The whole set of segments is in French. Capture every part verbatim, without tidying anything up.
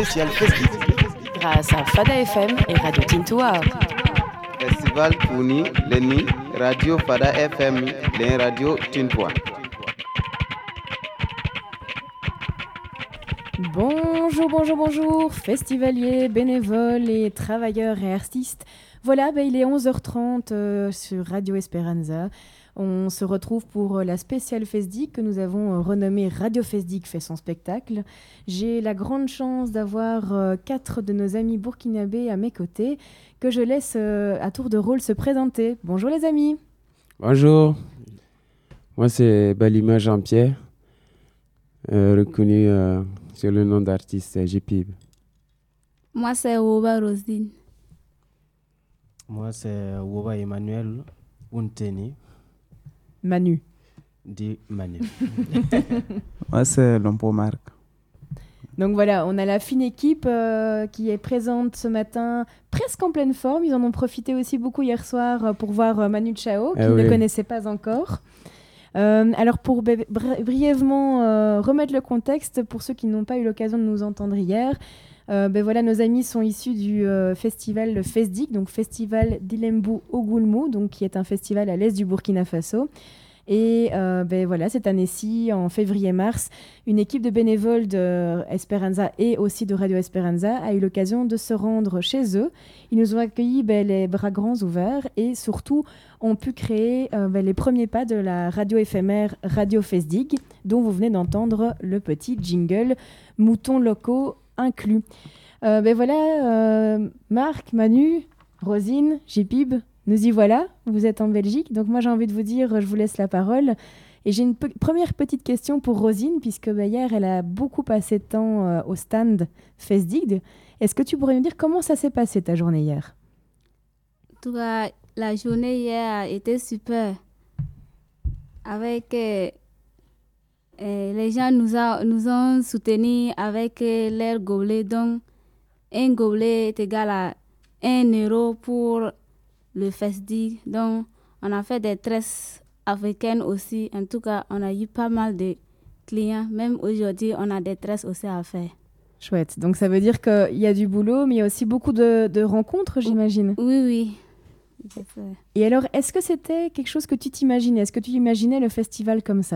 spécial festif. Grâce à Fada F M et Radio Tintoua. Festival Puni, Leni, Radio Fada F M, les Radio Tintoua. Bonjour, bonjour, bonjour, festivaliers, bénévoles et travailleurs et artistes. Voilà, bah, il est onze heures trente euh, sur Radio Esperanza. On se retrouve pour la spéciale Fesdic que nous avons euh, renommée Radio Fesdic fait son spectacle. J'ai la grande chance d'avoir euh, quatre de nos amis burkinabés à mes côtés que je laisse euh, à tour de rôle se présenter. Bonjour les amis. Bonjour, moi c'est Balima Jean-Pierre, euh, reconnu euh, sur le nom d'artiste J P I B. Moi c'est Woba Rosine. Moi c'est Woba Emmanuel Unteni. Manu. Dit Manu. Moi, c'est Lompo Marc. Donc voilà, on a la fine équipe euh, qui est présente ce matin, presque en pleine forme. Ils en ont profité aussi beaucoup hier soir euh, pour voir euh, Manu Chao, qui eh ne oui. connaissait pas encore. Euh, alors pour b- br- brièvement euh, remettre le contexte, pour ceux qui n'ont pas eu l'occasion de nous entendre hier, euh, ben voilà, nos amis sont issus du euh, festival le Fesdic, donc Festival d'Ilembu Ogulmu, donc qui est un festival à l'est du Burkina Faso. Et euh, ben voilà, cette année-ci, en février-mars, une équipe de bénévoles de Esperanza et aussi de Radio Esperanza a eu l'occasion de se rendre chez eux. Ils nous ont accueillis ben, les bras grands ouverts et surtout ont pu créer euh, ben, les premiers pas de la radio éphémère Radio Fesdic, dont vous venez d'entendre le petit jingle, moutons locaux inclus. Euh, ben voilà, euh, Marc, Manu, Rosine, J P I B, nous y voilà, vous êtes en Belgique, donc moi j'ai envie de vous dire, je vous laisse la parole. Et j'ai une pe- première petite question pour Rosine, puisque bah, hier elle a beaucoup passé de temps euh, au stand Fesdic. Est-ce que tu pourrais nous dire comment ça s'est passé ta journée hier ? En tout cas, la journée hier a été super. Avec euh, euh, les gens nous, a, nous ont soutenus avec euh, leur gobelet. Donc, un gobelet est égal à un euro pour le Fesdic. Donc, on a fait des tresses africaines aussi. En tout cas, on a eu pas mal de clients. Même aujourd'hui, on a des tresses aussi à faire. Chouette, donc ça veut dire qu'il y a du boulot, mais il y a aussi beaucoup de, de rencontres, j'imagine. Oui, oui. C'est ça. Et alors, est-ce que c'était quelque chose que tu t'imaginais ? Est-ce que tu imaginais le festival comme ça ?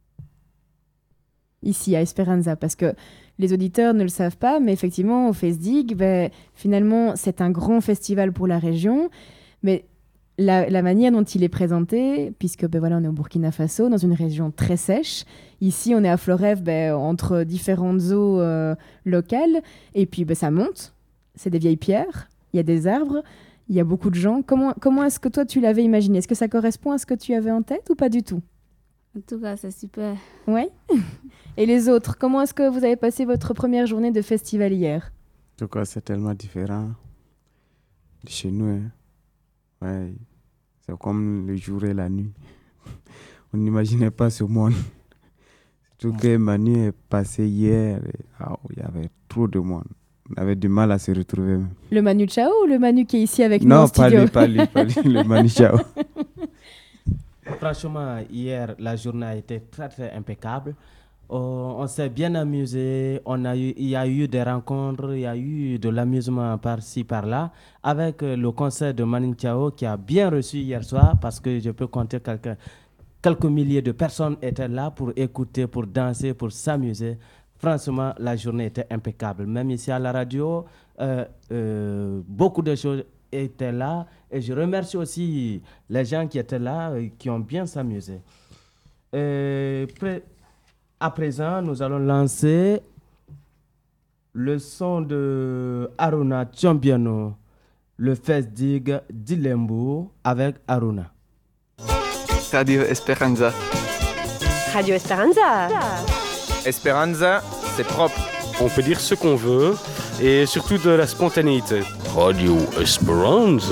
Ici, à Esperanza, parce que les auditeurs ne le savent pas, mais effectivement, au Fesdic, ben, finalement, c'est un grand festival pour la région, mais la, la manière dont il est présenté, puisque ben, voilà, on est au Burkina Faso, dans une région très sèche, ici, on est à Florève, ben, entre différentes eaux euh, locales, et puis ben, ça monte, c'est des vieilles pierres, il y a des arbres, il y a beaucoup de gens. Comment, comment est-ce que toi, tu l'avais imaginé ? Est-ce que ça correspond à ce que tu avais en tête ou pas du tout ? En tout cas, c'est super. Oui. Et les autres, comment est-ce que vous avez passé votre première journée de festival hier ? En tout cas, c'est tellement différent de chez nous. Hein. Ouais. C'est comme le jour et la nuit. On n'imaginait pas ce monde. Surtout que Manu est passé hier. Et, ah, il y avait trop de monde. On avait du mal à se retrouver. Même. Le Manu Chao ou le Manu qui est ici avec nous Non, en pas studio ? lui, pas lui, pas lui, le Manu Chao. Franchement, hier, la journée a été très, très impeccable. Euh, on s'est bien amusé. On a eu, il y a eu des rencontres, il y a eu de l'amusement par-ci, par-là, avec euh, le concert de Manu Chao qui a bien reçu hier soir, parce que je peux compter quelques, quelques milliers de personnes étaient là pour écouter, pour danser, pour s'amuser. Franchement, la journée était impeccable. Même ici à la radio, euh, euh, beaucoup de choses étaient là. Et je remercie aussi les gens qui étaient là, euh, qui ont bien s'amusé. Euh, pré- à présent, nous allons lancer le son de Aruna Champiano, le Fesdic d'Ilembu avec Aruna. Radio Esperanza. Radio Esperanza. Esperanza, c'est propre. On peut dire ce qu'on veut et surtout de la spontanéité. Radio Esperanza.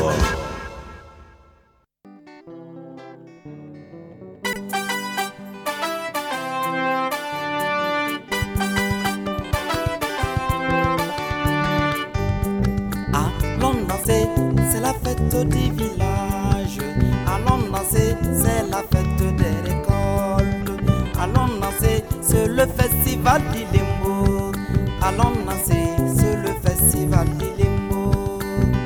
Allons danser, c'est la fête du village. Allons danser, c'est la fête des récoltes. Allons danser, c'est le festival d'Ilembu. allons danser sur le festival des Limbo.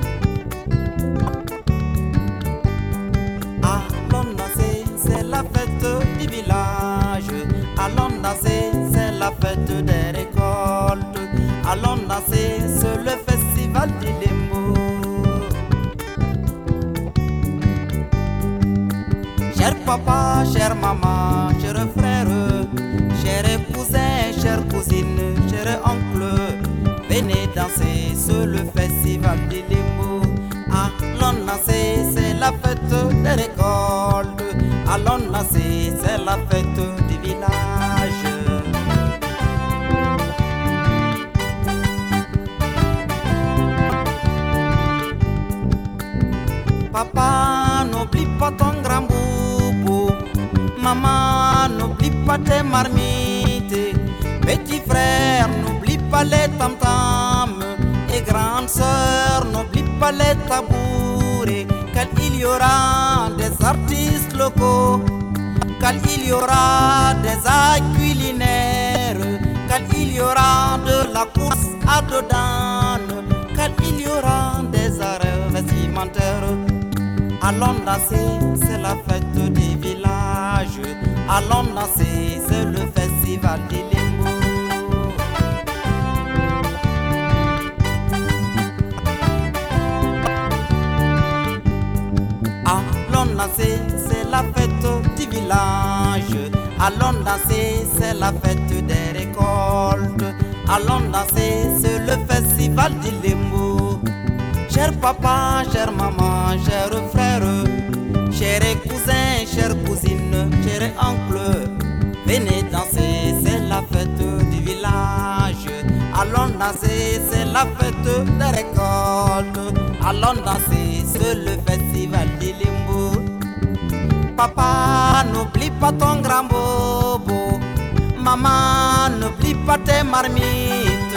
Allons danser, c'est la fête du village. Allons danser, c'est la fête des récoltes. Allons danser sur le festival des Limbo. Cher papa, cher maman, cher frère, cher cousin, chère cousine, cher oncle, venez danser sur le festival des Limbo. Allons danser, c'est la fête des récoltes. Allons danser, c'est la fête du village. Papa, n'oublie pas ton grand boubou. Maman, n'oublie pas tes marmites. Petit frère, n'oublie pas les tam-tams. Et grande sœur, n'oublie pas les tabourets. Car il y aura des artistes locaux. Car il y aura des actes culinaires. Car il y aura de la course à dos d'âne. Car il y aura des arts vestimentaires. Allons danser, c'est la fête des villages. Allons danser, c'est le festival des Limbo. Allons danser, c'est la fête du village. Allons danser, c'est la fête des récoltes. Allons danser, c'est le festival des Limbo. Cher papa, cher maman, cher frère, cher cousin, chère cousine, cher oncle, venez danser, c'est la fête du village. Allons danser, c'est la fête des récoltes. Allons danser, c'est le festival des Limbo. Papa, n'oublie pas ton grand bobo. Maman, n'oublie pas tes marmites.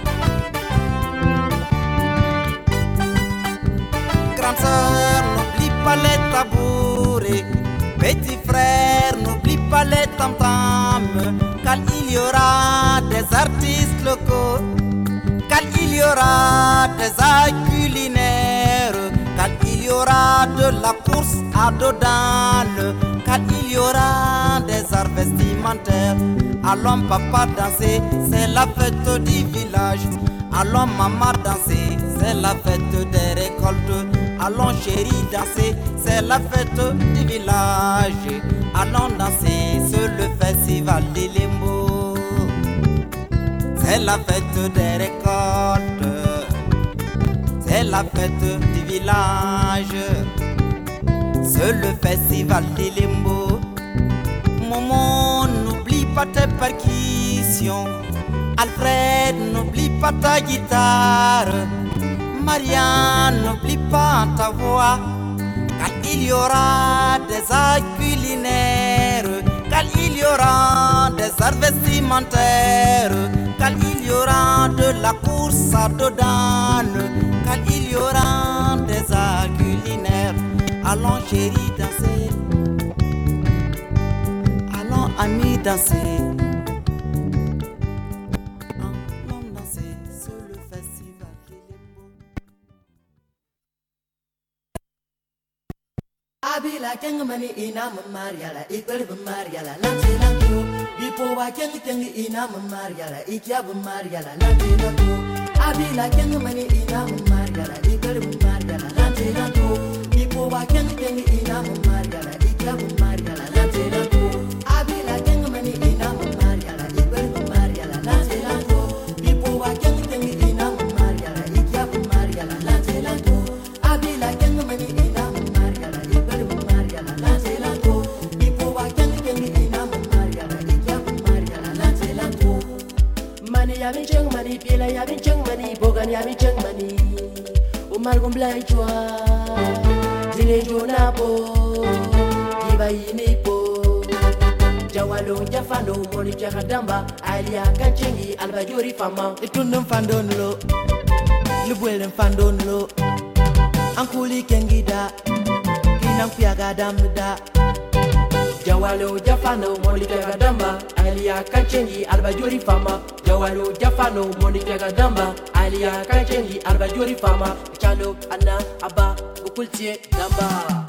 Grande sœur, n'oublie pas les tabourets. Petit frère, n'oublie pas les tam-tams. Car il y aura des artistes locaux. Car il y aura des actes culinaires. Car il y aura de la course à dos d'âne. Car il y aura des arts vestimentaires. Allons papa danser, c'est la fête du village. Allons maman danser, c'est la fête des récoltes. Allons chérie danser, c'est la fête du village. Allons danser sur le festival des Limbo. C'est la fête des récoltes. C'est la fête du village. C'est le festival des Limbo. Maman, n'oublie pas tes percussions. Alfred, n'oublie pas ta guitare. Marianne, n'oublie pas ta voix. Car il y aura des actes culinaires. Car il y aura des arts vestimentaires. Car il y aura de la course à dos d'âne. Car il y aura des arts culinaires. Allons chérie danser. Allons amis danser. Abila kenga mani ina mamariala ikbali mamariala lanti lantu bipo wa kenga kenga ina mamariala ikya mamariala lanti lantu Abila kenga mani ina mamariala ikbali mamariala lanti lantu bipo wa kenga kenga ina mamariala ikya mamariala lanti lantu Abila kenga mani ina mamariala ikbali mamariala lanti lantu bipo wa kenga kenga ina mamariala ikya mamariala lanti lantu Abila kenga mani ina Yamin cheng mani pila yamin cheng mani bogan yamin cheng mani Umar gumblai chua Zine jona po Giba yini po Jawalo jafano moni jakadamba Alia kanchengi alba juri fama Itundum fandon lo Lubuelen fandon lo Ankuli kengida Kinang piaga damda Jawalo jafano moni jakadamba Alia kanchengi alba juri fama jawalo jafano moni jaga damba aliya kanchendi alba jori fama chalo anna aba ukultie damba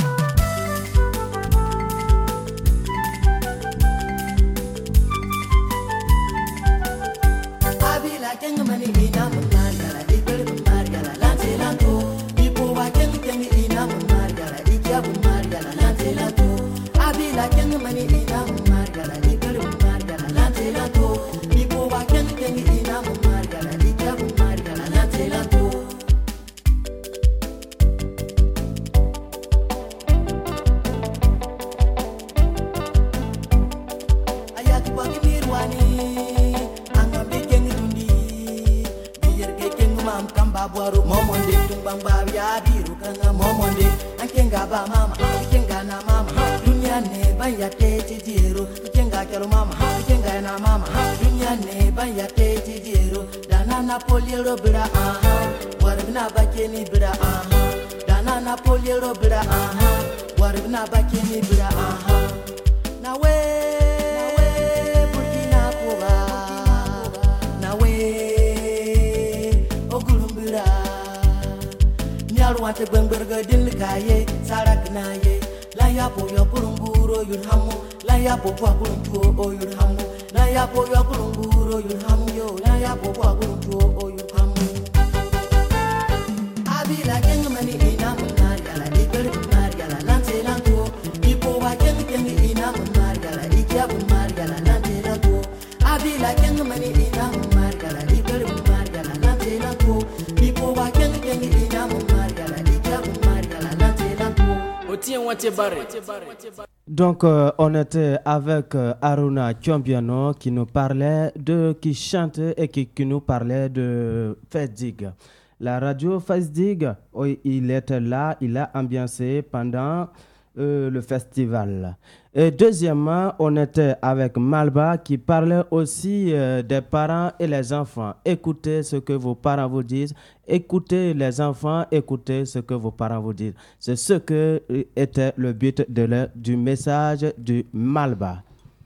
abila kenga mani ina mangala ikere mangala lante lanto ipo wa kenga kenga ina mangala ikya mangala lante lanto abila kenga mani ina mangala ikere mangala lante lanto ipo wa kenga kenga ina mangala ikya mangala lante lanto ayatu bagi mirwani Babuaru momonde tumbang babya biru kanga momonde ankenga ba mama ankenga na mama dunia ne banya tete jero ankenga kero mama ankenga na mama dunia ne banya tete jero dana na poliero bra aha warna bakeni bra aha dana na poliero bra aha warna bakeni bra aha na we burkina kuba na we Wante bemberga din kaye sarak naye la ya po yo pulunguro yun hamu la ya po kwa pulunguro o yun hamu la ya po yo pulunguro yun hamu yo la ya po kwa pulunguro o yun hamu abila kenga mani ina mangari ala ikere mangari ala lante lanto ipo wa kenga kenga ina mangari ala ikya mangari ala lante lanto abila kenga mani ina mangari ala ikere mangari ala lante lanto ipo wa kenga kenga ina mangari Donc euh, on était avec euh, Aruna Tchombiano qui nous parlait de, qui chante et qui, qui nous parlait de Fesdig. La radio Fesdig, oh, il était là, il a ambiancé pendant euh, le festival. Et deuxièmement, on était avec Malba qui parlait aussi euh, des parents et les enfants. Écoutez ce que vos parents vous disent. Écoutez les enfants, écoutez ce que vos parents vous disent. C'est ce que euh, était le but de le, du message du Malba.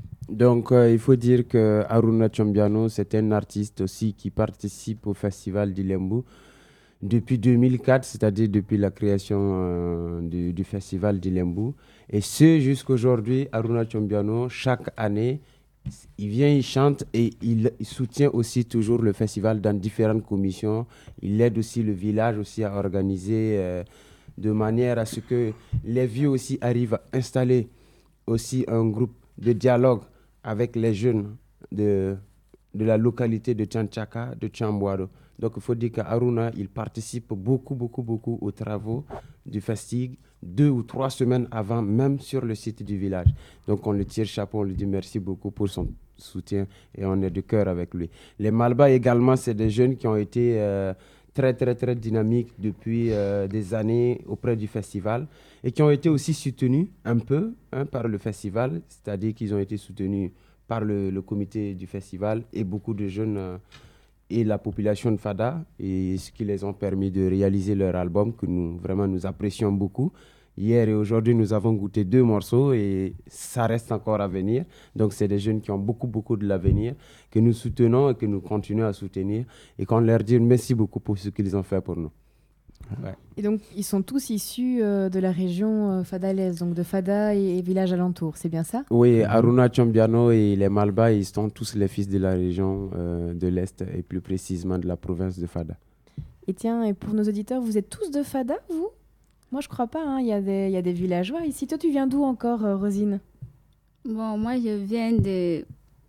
Donc, euh, il faut dire que Aruna Tchombiano, c'est un artiste aussi qui participe au festival d'Ilembu depuis deux mille quatre, c'est-à-dire depuis la création euh, du, du festival d'Ilembu. Et ce, jusqu'aujourd'hui, Aruna Tchombiano, chaque année, il vient, il chante et il, il soutient aussi toujours le festival dans différentes commissions. Il aide aussi le village aussi à organiser euh, de manière à ce que les vieux aussi arrivent à installer aussi un groupe de dialogue avec les jeunes de, de la localité de Tchanchaka, de Tchambouado. Donc il faut dire qu'Aruna, il participe beaucoup, beaucoup, beaucoup aux travaux du Festig, deux ou trois semaines avant, même sur le site du village. Donc on le tire chapeau, on lui dit merci beaucoup pour son soutien et on est de cœur avec lui. Les Malba également, c'est des jeunes qui ont été euh, très, très, très dynamiques depuis euh, des années auprès du festival et qui ont été aussi soutenus un peu hein, par le festival, c'est-à-dire qu'ils ont été soutenus par le, le comité du festival et beaucoup de jeunes euh, et la population de Fada, et ce qui les ont permis de réaliser leur album que nous, vraiment, nous apprécions beaucoup. Hier et aujourd'hui, nous avons goûté deux morceaux et ça reste encore à venir. Donc, c'est des jeunes qui ont beaucoup, beaucoup de l'avenir, que nous soutenons et que nous continuons à soutenir et qu'on leur dit merci beaucoup pour ce qu'ils ont fait pour nous. Ouais. Et donc, ils sont tous issus euh, de la région euh, fadalaise, donc de Fada et, et villages alentours, c'est bien ça? Oui, Aruna Tchombiano et les Malba, ils sont tous les fils de la région euh, de l'Est et plus précisément de la province de Fada. Et tiens, et pour nos auditeurs, vous êtes tous de Fada, vous? Moi, je crois pas, hein. Il y a des, il y a des villageois ici. Toi, tu viens d'où encore, euh, Rosine? Bon, moi, je viens de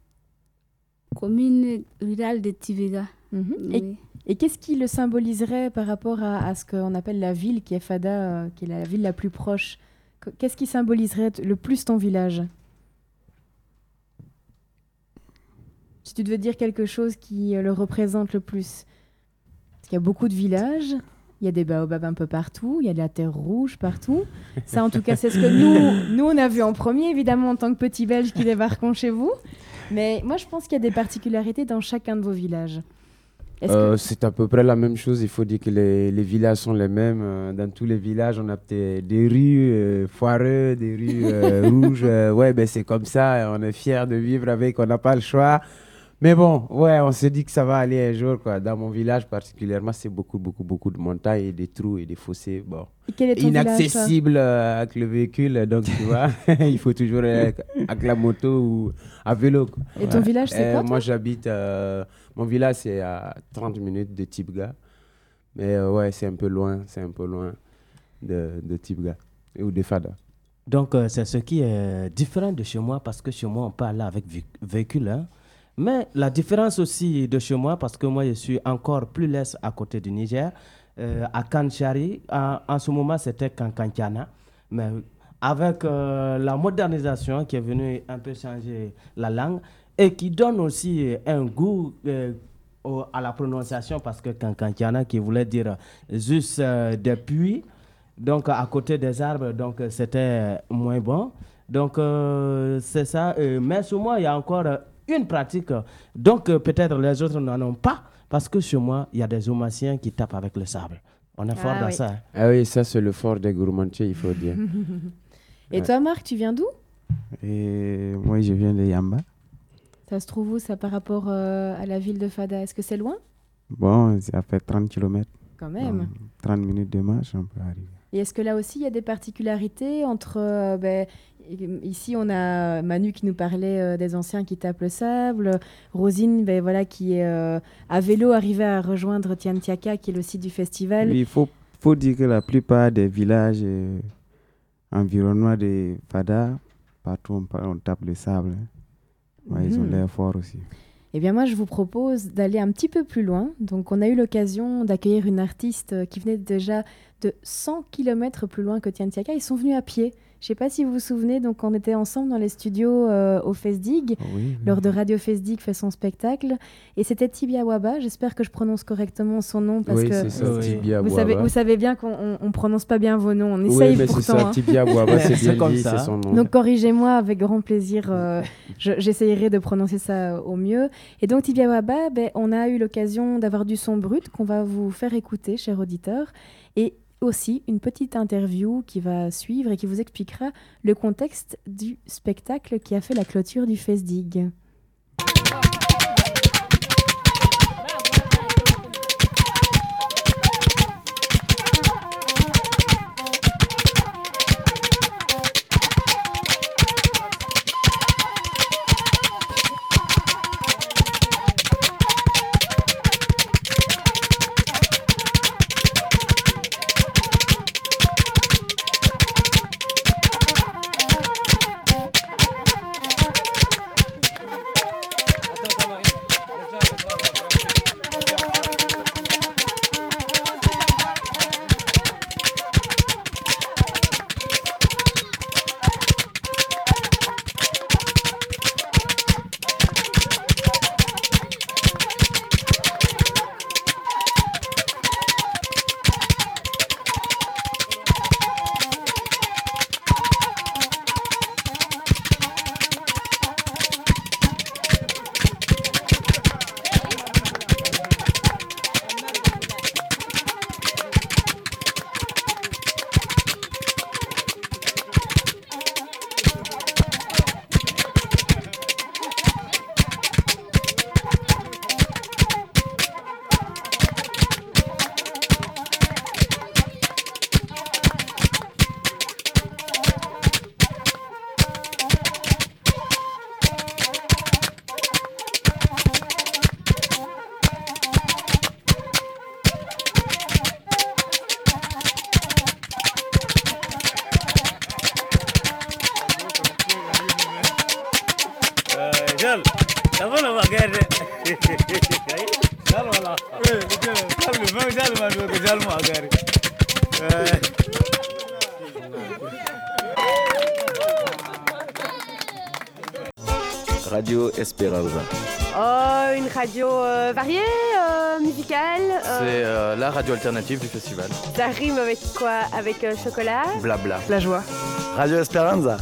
commune rurale de Tivega. Mm-hmm. Oui. Et Et qu'est-ce qui le symboliserait par rapport à, à ce qu'on appelle la ville, qui est Fada, euh, qui est la ville la plus proche? Qu'est-ce qui symboliserait le plus ton village? Si tu devais dire quelque chose qui euh, le représente le plus. Parce qu'il y a beaucoup de villages, il y a des baobabs un peu partout, il y a de la terre rouge partout. Ça, en tout cas, c'est ce que nous, nous, on a vu en premier, évidemment, en tant que petits Belges qui débarquons chez vous. Mais moi, je pense qu'il y a des particularités dans chacun de vos villages. Euh, que... C'est à peu près la même chose. Il faut dire que les, les villages sont les mêmes. Dans tous les villages, on a peut-être des rues euh, foireuses, des rues euh, rouges. Euh, ouais, ben c'est comme ça. On est fiers de vivre avec. On n'a pas le choix. Mais bon, ouais, on s'est dit que ça va aller un jour, quoi. Dans mon village particulièrement, c'est beaucoup, beaucoup, beaucoup de montagnes et des trous et des fossés. Bon, et quel est ton inaccessible village, euh, avec le véhicule, donc tu vois, il faut toujours aller avec la moto ou à vélo, quoi. Et ton ouais. village, c'est euh, quoi Moi, j'habite, euh, mon village, c'est à trente minutes de Tibga. Mais euh, ouais, c'est un peu loin, c'est un peu loin de, de Tibga ou de Fada. Donc, euh, c'est ce qui est différent de chez moi, parce que chez moi, on peut aller avec vé- véhicule, hein. Mais la différence aussi de chez moi, parce que moi, je suis encore plus l'est à côté du Niger, euh, à Kanchari, en, en ce moment, c'était Kankantiana. Mais avec euh, la modernisation qui est venue un peu changer la langue et qui donne aussi un goût euh, au, à la prononciation, parce que Kankantiana, qui voulait dire juste euh, des puits, donc à côté des arbres, donc c'était moins bon. Donc euh, c'est ça. Euh, mais sur moi, il y a encore euh, une pratique. Donc euh, peut-être les autres n'en ont pas, parce que chez moi, il y a des Oumassiens qui tapent avec le sable. On est fort ah, dans oui. ça. Hein. Ah oui, ça c'est le fort des gourmandiers, il faut dire. Et ouais. toi, Marc, tu viens d'où? Et moi, je viens de Yamba. Ça se trouve où, ça, par rapport euh, à la ville de Fada? Est-ce que c'est loin? Bon, ça fait trente kilomètres. Quand même. Donc, trente minutes de marche, on peut arriver. Et est-ce que là aussi, il y a des particularités entre... Euh, ben, ici, on a Manu qui nous parlait euh, des anciens qui tapent le sable. Rosine, ben, voilà, qui est euh, à vélo arrivée à rejoindre Tiantiaka, qui est le site du festival. Oui, il faut, faut dire que la plupart des villages euh, environnants de Fada, partout on, on tape le sable. Hein. Ouais, mmh. Ils ont l'air forts aussi. Eh bien, moi, je vous propose d'aller un petit peu plus loin. Donc, on a eu l'occasion d'accueillir une artiste qui venait déjà de cent kilomètres plus loin que Tiantiaka. Ils sont venus à pied. Je ne sais pas si vous vous souvenez, donc on était ensemble dans les studios euh, au Fesdig, oh oui, oui. lors de Radio Fesdig fait son spectacle. Et c'était Tibia Waba. J'espère que je prononce correctement son nom, parce oui, que c'est ça, oui. Tibia vous, Waba. savez, vous savez bien qu'on ne prononce pas bien vos noms. On essaye oui, mais pourtant. C'est ça, hein. Tibia Waba, c'est bien comme dit, ça. c'est son nom. Donc corrigez-moi avec grand plaisir. Euh, je, j'essayerai de prononcer ça au mieux. Et donc Tibia Waba, ben, on a eu l'occasion d'avoir du son brut qu'on va vous faire écouter, chers auditeurs. Et aussi une petite interview qui va suivre et qui vous expliquera le contexte du spectacle qui a fait la clôture du Fesdig. Radio Esperanza. Oh, une radio euh, variée, euh, musicale. Euh... C'est euh, la radio alternative du festival. Ça rime avec quoi? Avec euh, chocolat? Blabla. La joie. Radio Esperanza.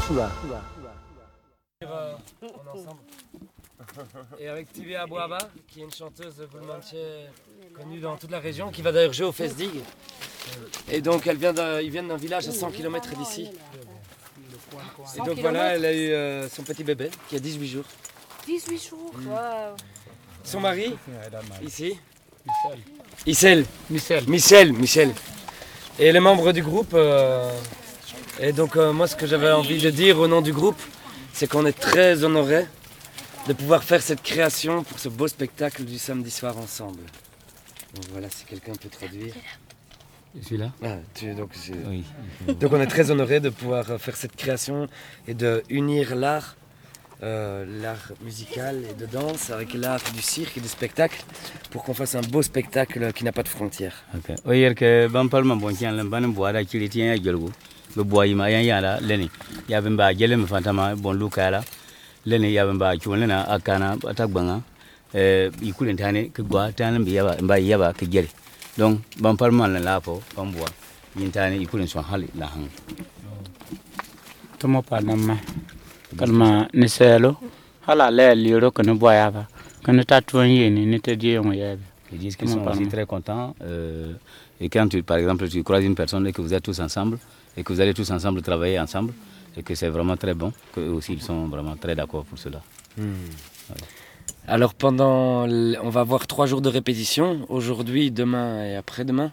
On est ensemble. Et avec Tibia Waba, qui est une chanteuse de Boulmantier connue dans toute la région, qui va d'ailleurs jouer au Fesdig. Et donc elle vient d'un, ils viennent d'un village à cent kilomètres d'ici. Et donc voilà, elle a eu euh, son petit bébé qui a dix-huit jours. dix-huit jours. Wow. Son mari, ici. Michel. Michel. Michel. Michel. Et les membres du groupe. Euh... Et donc euh, moi ce que j'avais envie de dire au nom du groupe, c'est qu'on est très honorés de pouvoir faire cette création pour ce beau spectacle du samedi soir ensemble. Donc voilà, si quelqu'un peut traduire. Je suis là. Ah, tu, donc, oui. donc on est très honorés de pouvoir faire cette création et de unir l'art, euh, l'art musical et de danse avec l'art du cirque et du spectacle pour qu'on fasse un beau spectacle qui n'a pas de frontières. Ok. Oyer que ban palma bon tian lam ban bo ada kili tian ya gelgo. Be boy ma yan yala leni. Ya ben ba gele me fantama bon lukala. Leni ya ben ba chulena akana atagbanga. Euh ikule ntane ke gwa tan mbi yaba mba yaba ke gele. Donc ban palma la lapo ban bois. Yintane ikule so hali la han. Tomo pa namma. Kalma ni selo. Hala le liro que ne boya ba. Que ne tatouye ni ne te dit on yabe. Ils disent qu'ils sont aussi très contents. Euh, et quand, tu, par exemple, tu croises une personne et que vous êtes tous ensemble, et que vous allez tous ensemble travailler ensemble, et que c'est vraiment très bon, qu'eux aussi, ils sont vraiment très d'accord pour cela. Hmm. Ouais. Alors, pendant... L... On va avoir trois jours de répétition, aujourd'hui, demain et après-demain.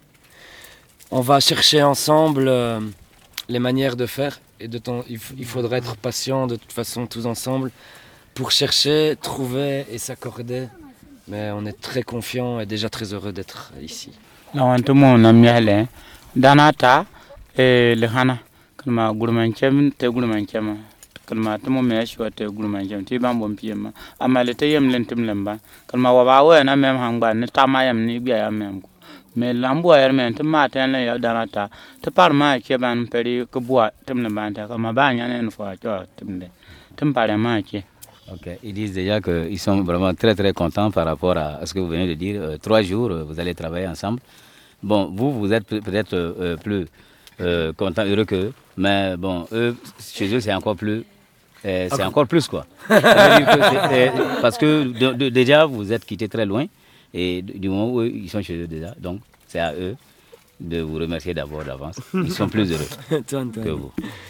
On va chercher ensemble euh, les manières de faire. Et de temps... il, f... il faudra être patient, de toute façon, tous ensemble, pour chercher, trouver et s'accorder. Mais on est très confiants et déjà très heureux d'être ici. Lawantumo na miale danata e lehana kalma gurmanchem te gurmanchem kalma tumo me shwa te gurmanchem ti ban bom piyema amale te yem lentum lemba kalma waba wa na mem hangba ni tamayam ni biya mem ko me lambo yer men te maten le ya danata te parma ke ban peri ko bua tum lemba ta kalma ba nya ne fo to tumde tum pare ma ke. Okay. Ils disent déjà qu'ils sont vraiment très très contents par rapport à ce que vous venez de dire. Euh, trois jours, euh, vous allez travailler ensemble. Bon, vous, vous êtes peut-être euh, plus euh, contents, heureux qu'eux, mais bon, eux, chez eux, c'est encore plus, euh, c'est okay. encore plus quoi. Que c'est, euh, parce que de, de, déjà, vous êtes quittés très loin, et du moment où eux, ils sont chez eux déjà, donc c'est à eux de vous remercier d'abord d'avance. Ils sont plus heureux que vous.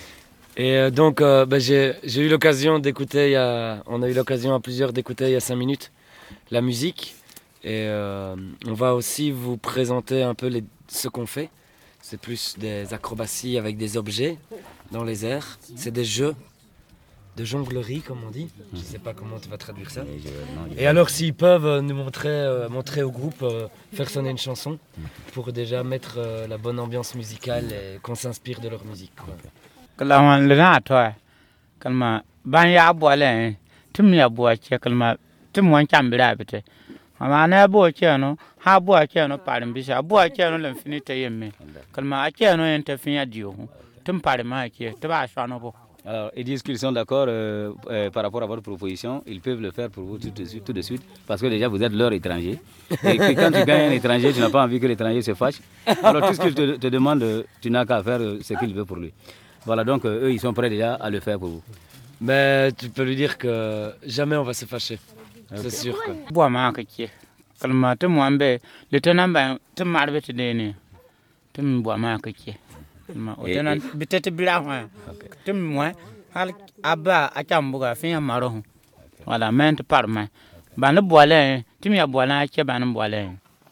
Et euh, donc, euh, bah, j'ai, j'ai eu l'occasion d'écouter, il y a, on a eu l'occasion à plusieurs d'écouter il y a cinq minutes la musique. Et euh, on va aussi vous présenter un peu les, ce qu'on fait. C'est plus des acrobaties avec des objets dans les airs. C'est des jeux de jonglerie, comme on dit. Je ne sais pas comment tu vas traduire ça. Et alors, s'ils peuvent nous montrer, euh, montrer au groupe, euh, faire sonner une chanson pour déjà mettre euh, la bonne ambiance musicale et qu'on s'inspire de leur musique, quoi. Kalama lena toy kalma ban ya boale tum ya bo che kalma tum wan chambira bete ama na bo che no ha bo che no parim bisa bo che no len finita yemme kalma a che no ente finya dio tum parima che te ba shano bo. Alors, ils disent qu'ils sont d'accord euh, euh, par rapport à votre proposition. Ils peuvent le faire pour vous tout de suite, tout de suite parce que déjà vous êtes leur étranger. Et que quand tu gagnes un étranger, tu n'as pas envie que l'étranger se fâche. Alors tout ce qu'il te, te demande, tu n'as qu'à faire ce qu'il veut pour lui. Voilà, donc euh, eux, ils sont prêts déjà à le faire pour vous. Mais tu peux lui dire que jamais on va se fâcher. Okay. C'est sûr. Bois ma kake. Kalma tu mwambe, le tenant ba tu marbe te dene. Tu bois ma kake. Kalma o tenant bitete bila wa. Tu moi hal aba achambuga fin maro. Voilà, mente parma. Ba ne bois là, tu m'y bois là, qui ba ne bois là.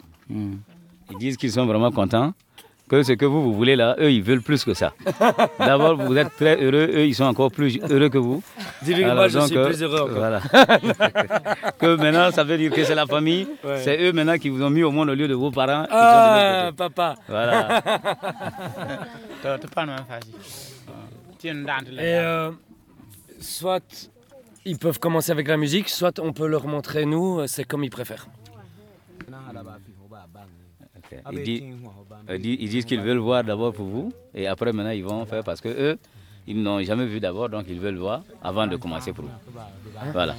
Ils disent qu'ils sont vraiment contents. Que ce que vous, vous voulez là, eux, ils veulent plus que ça. D'abord, vous êtes très heureux, eux, ils sont encore plus heureux que vous. Dis-lui que moi, je suis euh, plus heureux encore. Voilà. Que maintenant, ça veut dire que c'est la famille, ouais. C'est eux maintenant qui vous ont mis au monde au lieu de vos parents. Ah, papa. Voilà. Et euh, soit ils peuvent commencer avec la musique, soit on peut leur montrer, nous, c'est comme ils préfèrent. Ils disent, ils disent qu'ils veulent voir d'abord pour vous et après maintenant ils vont faire parce que eux ils n'ont jamais vu d'abord donc ils veulent voir avant de commencer pour vous. Voilà.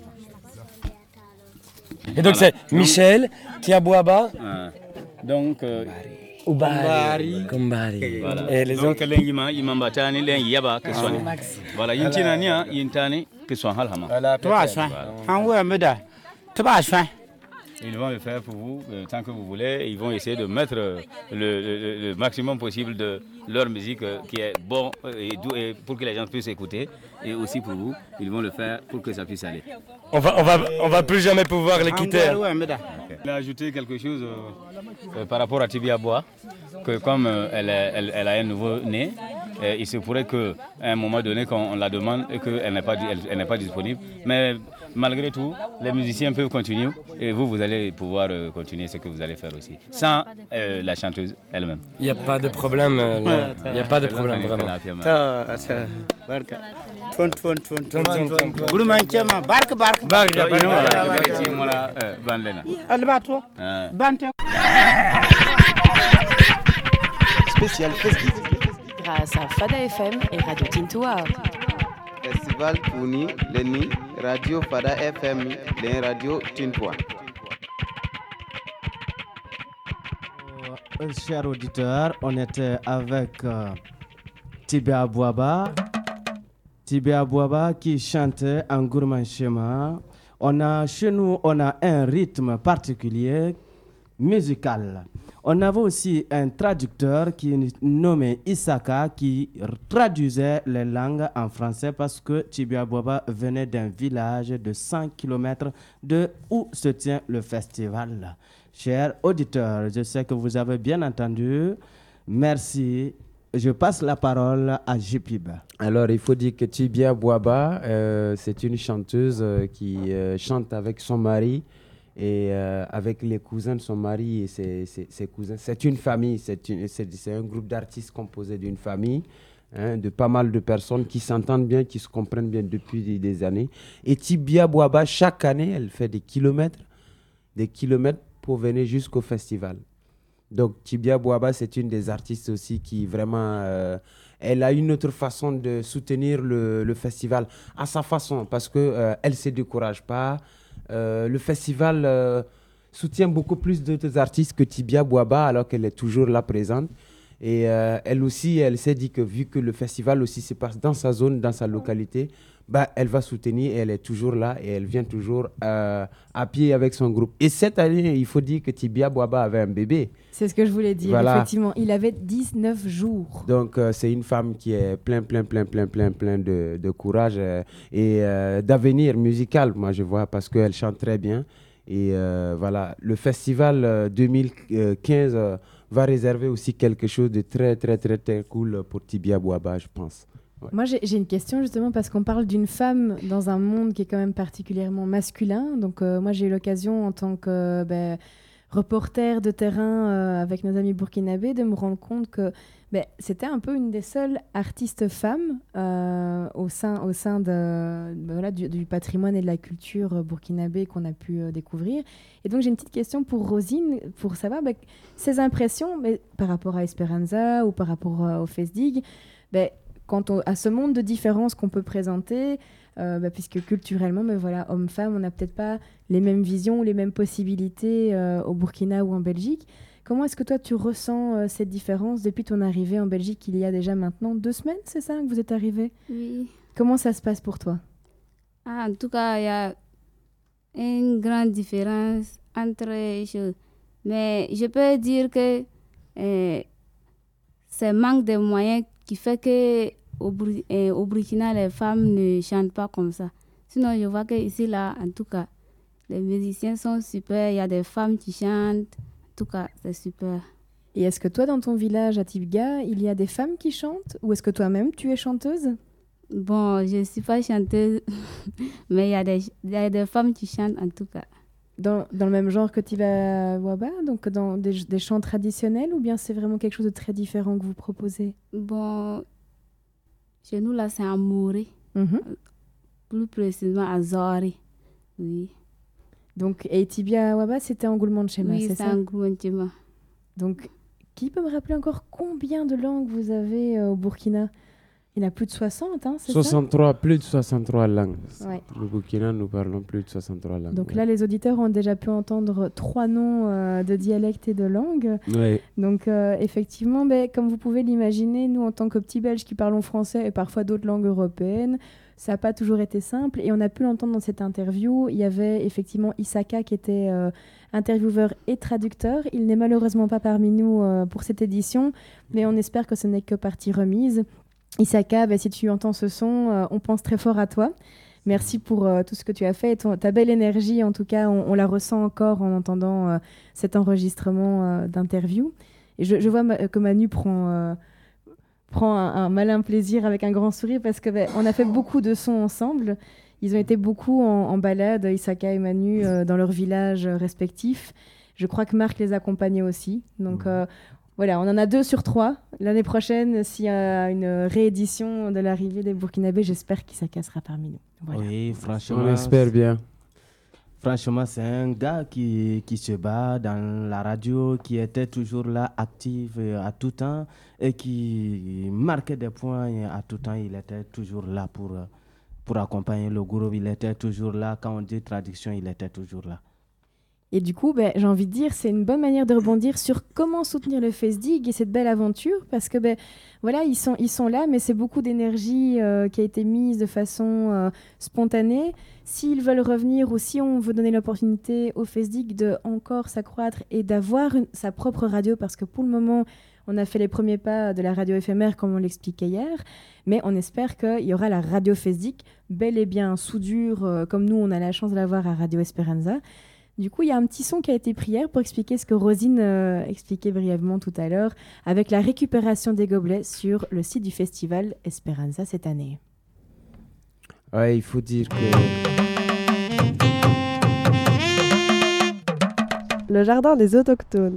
Et donc c'est Michel, Tiabouaba, ah. Donc euh, Ubari, Kumbari. Voilà. Et les donc les imam imam batani les yaba que soit. Voilà, yintina nia yintani que soit halhama. Toi soin. En ouais meda. Toi soin. ils vont le faire pour vous euh, tant que vous voulez. Ils vont essayer de mettre euh, le, le, le maximum possible de leur musique euh, qui est bon euh, et, doux, et pour que les gens puissent écouter. Et aussi pour vous, ils vont le faire pour que ça puisse aller. On va, on va, on va plus jamais pouvoir les quitter. Okay. Il a ajouté quelque chose euh, euh, par rapport à Tibi Aboua, que comme euh, elle, elle, elle a un nouveau-né, euh, il se pourrait qu'à un moment donné, quand on la demande, et qu'elle n'est pas, elle, elle n'est pas disponible. Mais malgré tout, les musiciens peuvent continuer et vous, vous allez pouvoir euh, continuer ce que vous allez faire aussi, sans euh, la chanteuse elle-même. Il n'y a pas de problème, euh, il n'y a pas de problème vraiment. Spécial Festival. Grâce à Fada F M et Radio Tintoua. Festival Puni, Leni, Radio Fada F M, les Radio Tintoua. Euh, chers auditeurs, on était avec euh, Tibi Aboua, Tibi Aboua qui chantait en gourmand schéma. On a, chez nous, on a un rythme particulier musical. On avait aussi un traducteur qui est nommé Isaka qui traduisait les langues en français parce que Tibi Aboua venait d'un village de cent kilomètres de où se tient le festival. Chers auditeurs, je sais que vous avez bien entendu. Merci. Je passe la parole à Jipib. Alors, il faut dire que Tibi Aboua, euh, c'est une chanteuse euh, qui euh, chante avec son mari et euh, avec les cousins de son mari et ses, ses, ses cousins. C'est une famille, c'est, une, c'est, c'est un groupe d'artistes composé d'une famille, hein, de pas mal de personnes qui s'entendent bien, qui se comprennent bien depuis des, des années. Et Tibi Aboua, chaque année, elle fait des kilomètres, des kilomètres pour venir jusqu'au festival. Donc Tibi Aboua, c'est une des artistes aussi qui vraiment, euh, elle a une autre façon de soutenir le, le festival à sa façon parce que euh, elle se décourage pas. Euh, le festival euh, soutient beaucoup plus d'autres artistes que Tibi Aboua alors qu'elle est toujours là présente. Et euh, elle aussi, elle s'est dit que vu que le festival aussi se passe dans sa zone, dans sa localité, bah, elle va soutenir et elle est toujours là et elle vient toujours euh, à pied avec son groupe. Et cette année, il faut dire que Tibi Aboua avait un bébé. C'est ce que je voulais dire, voilà. Effectivement. Il avait dix-neuf jours. Donc, euh, c'est une femme qui est plein, plein, plein, plein, plein, plein de, de courage euh, et euh, d'avenir musical, moi, je vois, parce qu'elle chante très bien. Et euh, voilà, le festival euh, deux mille quinze euh, va réserver aussi quelque chose de très, très, très, très cool pour Tibi Aboua, je pense. Ouais. Moi, j'ai, j'ai une question justement parce qu'on parle d'une femme dans un monde qui est quand même particulièrement masculin. Donc, euh, moi, j'ai eu l'occasion en tant que ben, reporter de terrain euh, avec nos amis burkinabés de me rendre compte que ben, c'était un peu une des seules artistes femmes euh, au sein, au sein de, ben, voilà, du, du patrimoine et de la culture burkinabé qu'on a pu euh, découvrir. Et donc, j'ai une petite question pour Rosine pour savoir ben, ses impressions ben, par rapport à Esperanza ou par rapport euh, au Fesdig. Ben, quant au, à ce monde de différences qu'on peut présenter, euh, bah, puisque culturellement, bah, voilà, hommes-femmes, on n'a peut-être pas les mêmes visions, les mêmes possibilités euh, au Burkina ou en Belgique. Comment est-ce que toi, tu ressens euh, cette différence depuis ton arrivée en Belgique il y a déjà maintenant deux semaines, c'est ça, que vous êtes arrivé ? Oui. Comment ça se passe pour toi ? Ah, en tout cas, il y a une grande différence entre les choses. Mais je peux dire que euh, c'est manque de moyens qui fait que au, euh, au Burkina, les femmes ne chantent pas comme ça. Sinon, je vois qu'ici, là, en tout cas, les musiciens sont super. Il y a des femmes qui chantent. En tout cas, c'est super. Et est-ce que toi, dans ton village à Tibga, il y a des femmes qui chantent ? Ou est-ce que toi-même, tu es chanteuse ? Bon, je ne suis pas chanteuse, mais il y a des, il y a des femmes qui chantent, en tout cas. Dans, dans le même genre que Tibi Aboua, donc dans des, des chants traditionnels, ou bien c'est vraiment quelque chose de très différent que vous proposez ? Bon, chez nous là c'est à Mouré, mm-hmm. plus précisément à Zori, oui. Donc, et Tibi Aboua, c'était en Goulmand de Schéma, oui, c'est ça ? Oui, c'est en Goulmand de Schéma. Donc, qui peut me rappeler encore combien de langues vous avez euh, au Burkina ? Il y en a plus de soixante, hein, c'est soixante-trois, ça ? plus de soixante-trois langues. Ouais. Au Burkina, nous parlons plus de soixante-trois langues. Donc ouais. là, les auditeurs ont déjà pu entendre trois noms euh, de dialectes et de langues. Ouais. Donc euh, effectivement, ben, comme vous pouvez l'imaginer, nous, en tant que petits Belges qui parlons français et parfois d'autres langues européennes, ça n'a pas toujours été simple. Et on a pu l'entendre dans cette interview. Il y avait effectivement Isaka qui était euh, intervieweur et traducteur. Il n'est malheureusement pas parmi nous euh, pour cette édition, mais on espère que ce n'est que partie remise. Isaka, bah, si tu entends ce son, euh, on pense très fort à toi. Merci pour euh, tout ce que tu as fait. Et ton, ta belle énergie, en tout cas, on, on la ressent encore en entendant euh, cet enregistrement euh, d'interview. Et je, je vois ma, que Manu prend, euh, prend un, un malin plaisir avec un grand sourire parce qu'on bah, a fait beaucoup de sons ensemble. Ils ont été beaucoup en, en balade, Isaka et Manu, euh, dans leurs villages respectifs. Je crois que Marc les accompagnait aussi. Donc euh, voilà, on en a deux sur trois. L'année prochaine, s'il y a une réédition de l'arrivée des Burkinabés, j'espère qu'Isaka sera parmi nous. Voilà. Oui, franchement. On espère bien. Franchement, c'est un gars qui, qui se bat dans la radio, qui était toujours là, actif à tout temps et qui marquait des points à tout temps. Il était toujours là pour, pour accompagner le groupe. Il était toujours là. Quand on dit traduction, il était toujours là. Et du coup, ben, j'ai envie de dire, c'est une bonne manière de rebondir sur comment soutenir le FESDIG et cette belle aventure, parce que ben, voilà, ils sont, ils sont là, mais c'est beaucoup d'énergie euh, qui a été mise de façon euh, spontanée. S'ils veulent revenir ou si on veut donner l'opportunité au FESDIG de encore s'accroître et d'avoir une, sa propre radio, parce que pour le moment, on a fait les premiers pas de la radio éphémère, comme on l'expliquait hier, mais on espère qu'il y aura la radio FESDIG, bel et bien soudure, euh, comme nous, on a la chance de l'avoir à Radio Esperanza. Du coup, il y a un petit son qui a été pris hier pour expliquer ce que Rosine euh, expliquait brièvement tout à l'heure, avec la récupération des gobelets sur le site du festival Esperanza cette année. Ouais, il faut dire que... Le jardin des autochtones.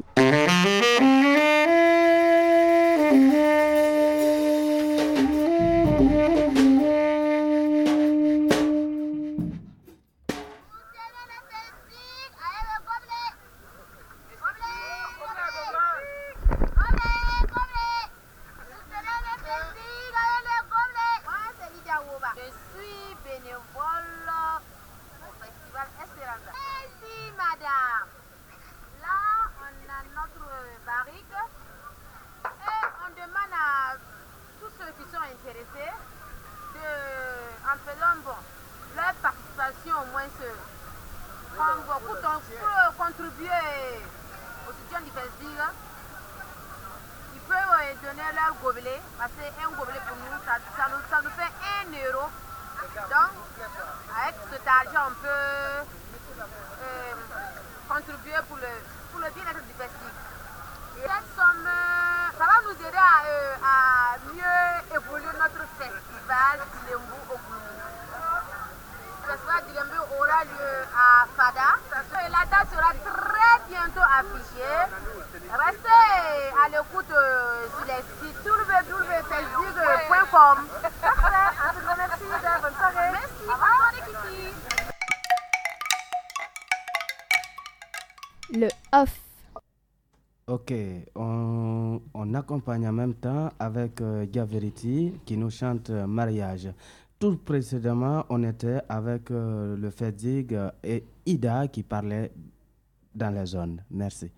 Le off. Ok, on, on accompagne en même temps avec euh, Gaverity qui nous chante euh, Mariage. Tout précédemment, on était avec euh, le FESDIG euh, et Ida qui parlait dans les zones. Merci.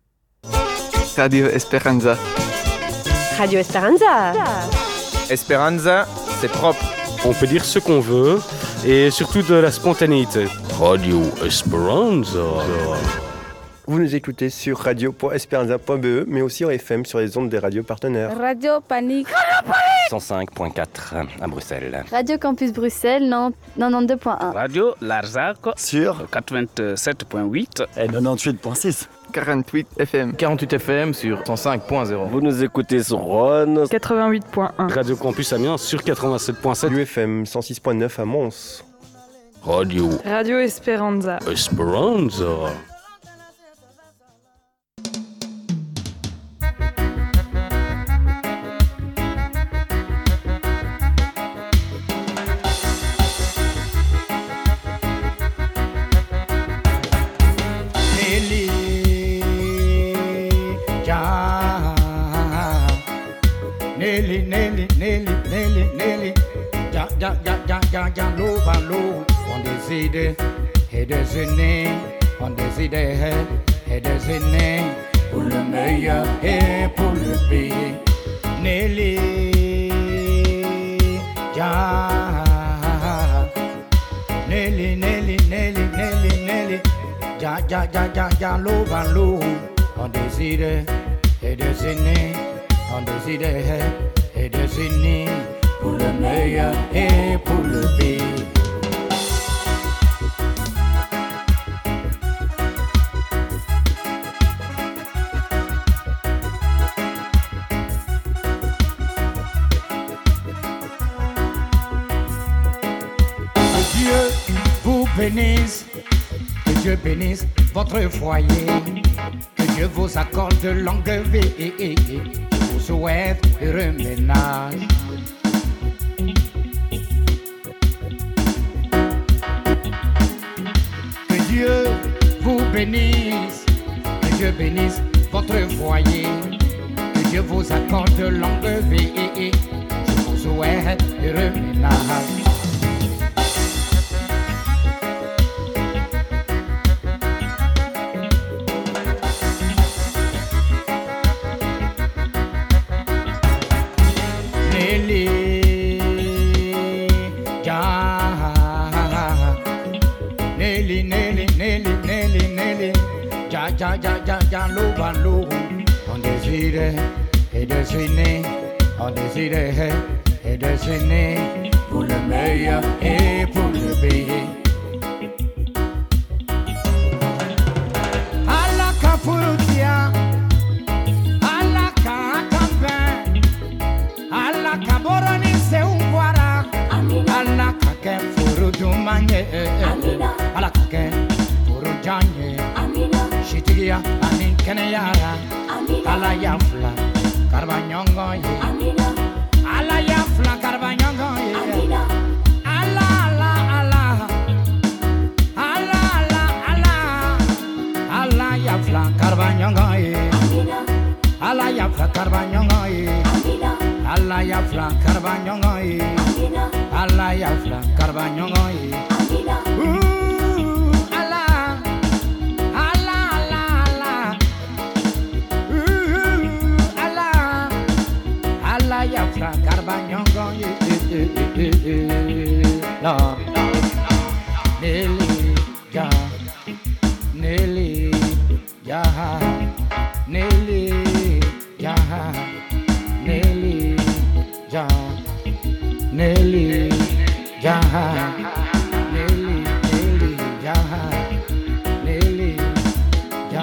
Radio Esperanza. Radio Esperanza. Esperanza, c'est propre. On peut dire ce qu'on veut et surtout de la spontanéité. Radio Esperanza. Vous nous écoutez sur radio point esperanza point b e, mais aussi en F M sur les ondes des radios partenaires. Radio Panique. Radio Panique cent cinq point quatre à Bruxelles. Radio Campus Bruxelles, quatre-vingt-dix-neuf point un. Radio Larzac sur quatre-vingt-sept point huit et quatre-vingt-dix-huit point six. quarante-huit F M. quarante-huit F M sur cent cinq point zéro. Vous nous écoutez sur Rhône. quatre-vingt-huit point un. Radio Campus Amiens sur quatre-vingt-sept point sept. U F M cent six point neuf à Mons. Radio. Radio Esperanza. Esperanza. On des idées et des années, on des idées et des années, pour le meilleur et pour le pire. Nelly, ja, ja, ja, ja, ja, l'eau va l'eau. On décide et des aînés, on décide et des unis pour le meilleur et pour le pire. Que Dieu vous bénisse, que Dieu bénisse votre foyer, que Dieu vous accorde de longue vie, je vous souhaite heureux ménage. Que Dieu vous bénisse, que Dieu bénisse votre foyer, que Dieu vous accorde de longue vie, je vous souhaite heureux ménage. Ja, ja, ja, ja, l'eau va l'eau. On décide et des unis, on décide et des unis pour le meilleur et pour le pire. Allah Kapurutia, Allah Kakamben, Allah Kaborani Seuwara, Allah Kakefurudumanye, Allah Kakefurujanye. Shitigia anin keneyara ala yafla karbanyongo ye ala yafla karbanyongo ye ala ala ala ala ala ala ala yafla karbanyongo ye ala yafla karbanyongo ye ala yafla karbanyongo ye ala yafla karbanyongo ye. Yafla Carbanyongo, no, Nelly, ja, Nelly, ja, Nelly, ja, Nelly, ja, Nelly, ja, Nelly, Nelly, ja, Nelly, ja.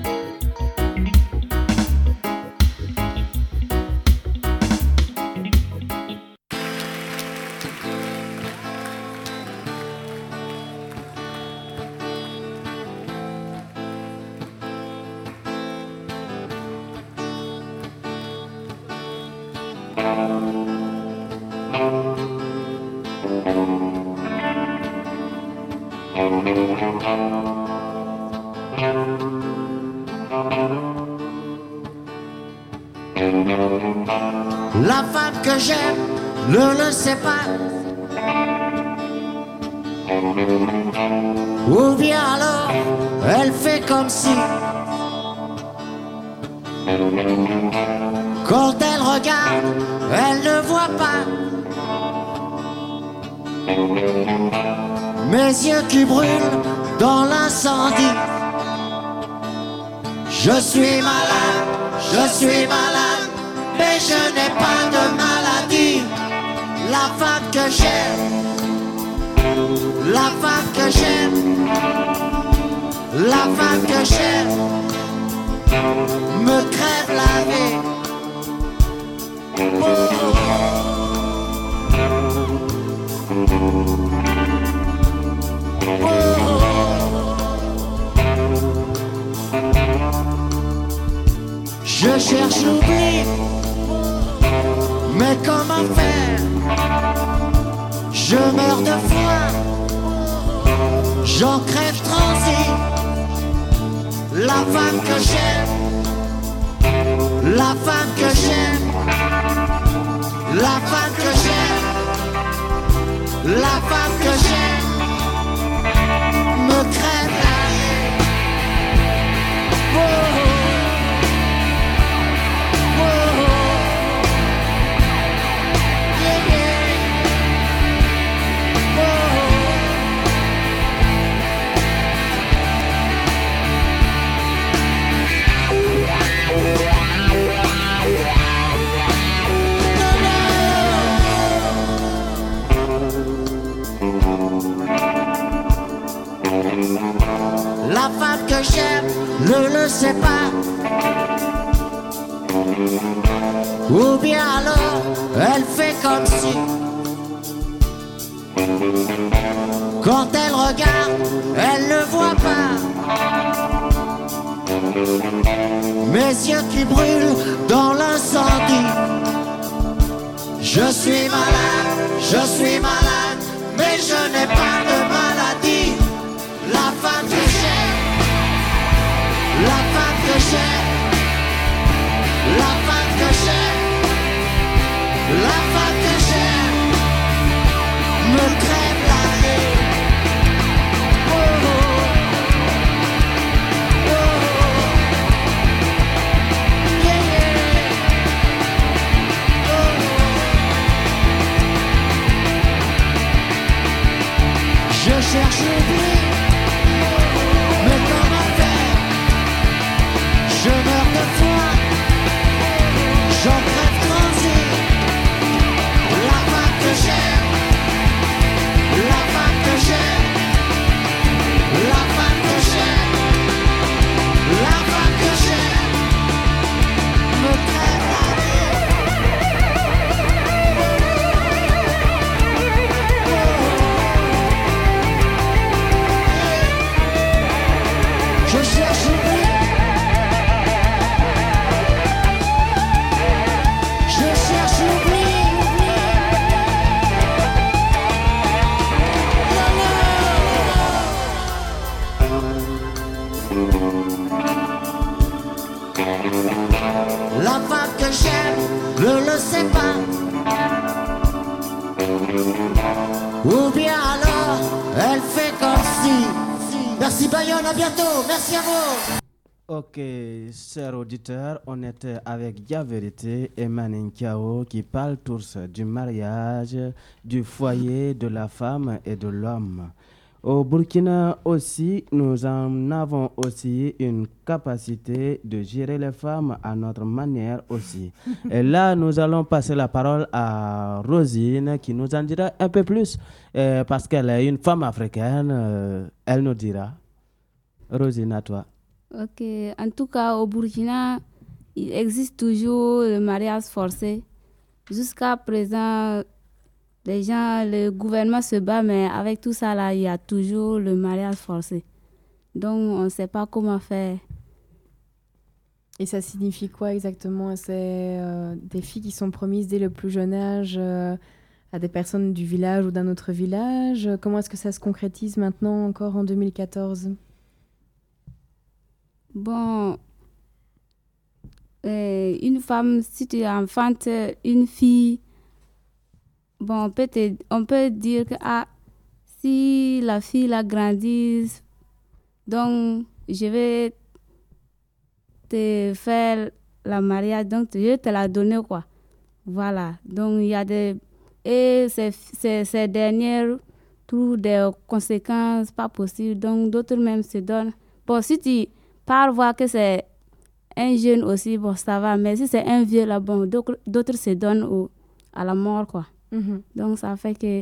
La femme que j'aime ne le sait pas. Ou bien alors elle fait comme si. Quand elle regarde, elle ne voit pas. Mes yeux qui brûlent dans l'incendie. Je suis malade, je suis malade, mais je n'ai pas de maladie. La femme que j'aime, la femme que j'aime, la femme que j'aime me crève la vie. Je cherche l'oubli, mais comment faire? Je meurs de faim, j'en crève transi. La femme que j'aime, la femme que j'aime, la femme que j'aime, la femme que j'aime me crève la vie. Oh, oh, oh. Yeah, yeah. Oh, La femme que j'aime ne le sait pas. Ou bien alors elle fait comme si. Quand elle regarde, elle ne voit pas. Mes yeux qui brûlent dans l'incendie. Je suis malade, je suis malade, mais je n'ai pas de maladie. La femme que j'aime, la femme que j'aime, la femme que j'aime, la femme que j'aime me crève la nuit. Oh, oh, oh, yeah, yeah. Oh, je cherche l'oubli, mais comment faire? Je meurs de faim, j'en crève transi. La femme que j'aime, la femme que j'aime, la femme que j'aime, la femme que j'aime me crève la vie. Je cherche l'oubli, je cherche l'oubli. La femme que j'aime ne le sait pas. Ou bien alors elle fait comme si. Merci Bayonne, à bientôt, merci à vous. Ok, chers auditeurs, on était avec Ya Vérité et Manin Kiao qui parlent tous du mariage, du foyer, de la femme et de l'homme. Au Burkina aussi, nous en avons aussi une capacité de gérer les femmes à notre manière aussi. Et là, nous allons passer la parole à Rosine qui nous en dira un peu plus euh, parce qu'elle est une femme africaine. Euh, elle nous dira. Rosine, à toi. Ok, en tout cas, au Burkina, il existe toujours le mariage forcé. Jusqu'à présent, les gens, le gouvernement se bat, mais avec tout ça, là, il y a toujours le mariage forcé. Donc, on ne sait pas comment faire. Et ça signifie quoi exactement? C'est euh, des filles qui sont promises dès le plus jeune âge euh, à des personnes du village ou d'un autre village. Comment est-ce que ça se concrétise maintenant, encore en deux mille quatorze? Bon, euh, une femme, si tu enfantes une fille, bon, on peut, te, on peut dire que ah, si la fille la grandit, donc je vais te faire la mariage, donc je vais te la donner, quoi. Voilà, donc il y a des... Et ces, ces, ces dernières trouvent des conséquences pas possibles, donc d'autres même se donnent. Bon, si tu pars voir que c'est un jeune aussi, bon, ça va, mais si c'est un vieux, là, bon, d'autres, d'autres se donnent au, à la mort, quoi. Mm-hmm. Donc ça fait que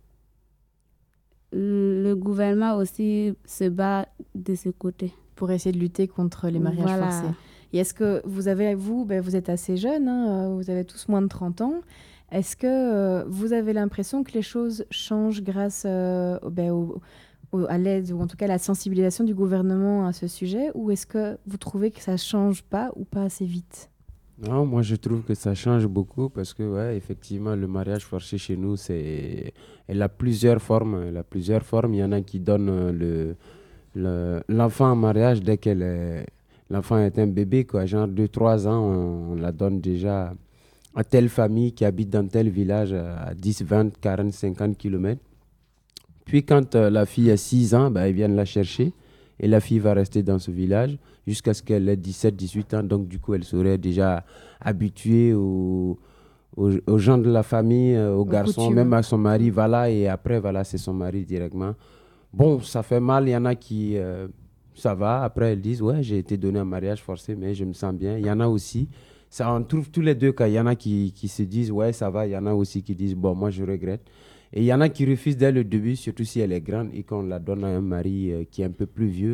le gouvernement aussi se bat de ce côté. Pour essayer de lutter contre les mariages voilà. forcés. Et est-ce que vous avez, vous, ben, vous êtes assez jeune, hein, vous avez tous moins de trente ans. Est-ce que euh, vous avez l'impression que les choses changent grâce euh, ben, au, au, à l'aide, ou en tout cas à la sensibilisation du gouvernement à ce sujet, ou est-ce que vous trouvez que ça ne change pas ou pas assez vite? Non, moi je trouve que ça change beaucoup parce que, ouais, effectivement, le mariage forcé chez nous, c'est... elle a plusieurs formes. Elle a plusieurs formes. Il y en a qui donnent le, le, l'enfant en mariage dès que l'enfant est un bébé, quoi. Genre deux trois ans, on, on la donne déjà à telle famille qui habite dans tel village à dix, vingt, quarante, cinquante kilomètres. Puis quand euh, la fille a six ans, bah, ils viennent la chercher et la fille va rester dans ce village jusqu'à ce qu'elle ait dix-sept, dix-huit ans. Donc du coup, elle serait déjà habituée aux, aux, aux gens de la famille, aux, aux garçons, coutumes. Même à son mari. Voilà, et après, voilà, c'est son mari directement. Bon, ça fait mal. Il y en a qui... Euh, ça va. Après, elles disent, ouais, j'ai été donnée en mariage forcé, mais je me sens bien. Il y en a aussi... Ça, on trouve tous les deux cas. Il y en a qui, qui se disent, ouais, ça va. Il y en a aussi qui disent, bon, moi, je regrette. Et il y en a qui refusent dès le début, surtout si elle est grande et qu'on la donne à un mari euh, qui est un peu plus vieux.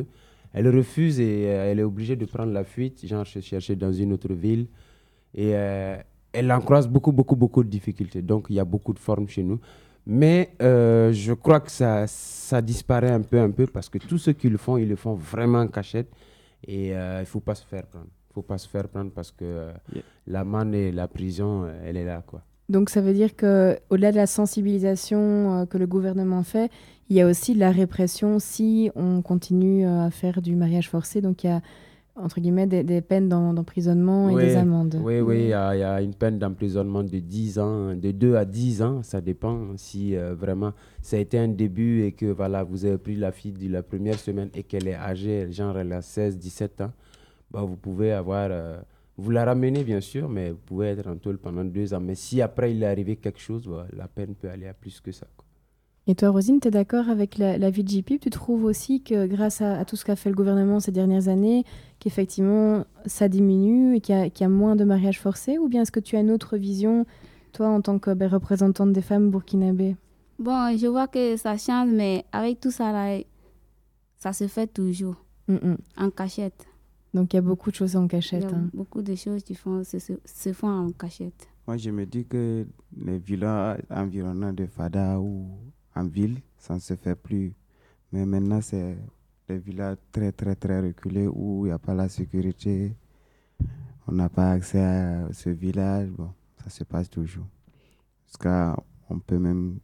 elle refuse et euh, elle est obligée de prendre la fuite, genre se chercher dans une autre ville. Et euh, elle en croise beaucoup, beaucoup, beaucoup de difficultés. Donc, il y a beaucoup de formes chez nous. Mais euh, je crois que ça, ça disparaît un peu, un peu, parce que tous ceux qui le font, ils le font vraiment en cachette. Et euh, il ne faut pas se faire prendre. Il ne faut pas se faire prendre parce que euh, yeah. la manne et la prison, euh, elle est là, quoi. Donc, ça veut dire qu'au-delà de la sensibilisation euh, que le gouvernement fait, il y a aussi de la répression si on continue euh, à faire du mariage forcé. Donc, il y a, entre guillemets, des, des peines d'emprisonnement oui, et des amendes. Oui, oui, il y, y a une peine d'emprisonnement de dix ans, de deux à dix ans, ça dépend si euh, vraiment ça a été un début et que voilà, vous avez pris la fille de la première semaine et qu'elle est âgée, genre elle a seize, dix-sept ans, bah, vous pouvez avoir... Euh, vous la ramenez bien sûr, mais vous pouvez être en tôle pendant deux ans. Mais si après il est arrivé quelque chose, bah, la peine peut aller à plus que ça, quoi. Et toi, Rosine, tu es d'accord avec la, la vie de J P? Tu trouves aussi que grâce à, à tout ce qu'a fait le gouvernement ces dernières années, qu'effectivement ça diminue et qu'il y a, qu'il y a moins de mariages forcés? Ou bien est-ce que tu as une autre vision, toi, en tant que ben, représentante des femmes burkinabées? Bon, je vois que ça change, mais avec tout ça, là, ça se fait toujours, mm-hmm. en cachette. Donc il y a beaucoup de choses en cachette. Il y a hein. beaucoup de choses qui font, se, se font en cachette. Moi, je me dis que les villages environnants de Fada ou en ville, ça ne se fait plus. Mais maintenant, c'est des villages très, très, très reculés où il n'y a pas la sécurité. On n'a pas accès à ce village. Bon, ça se passe toujours. Parce qu'on peut même...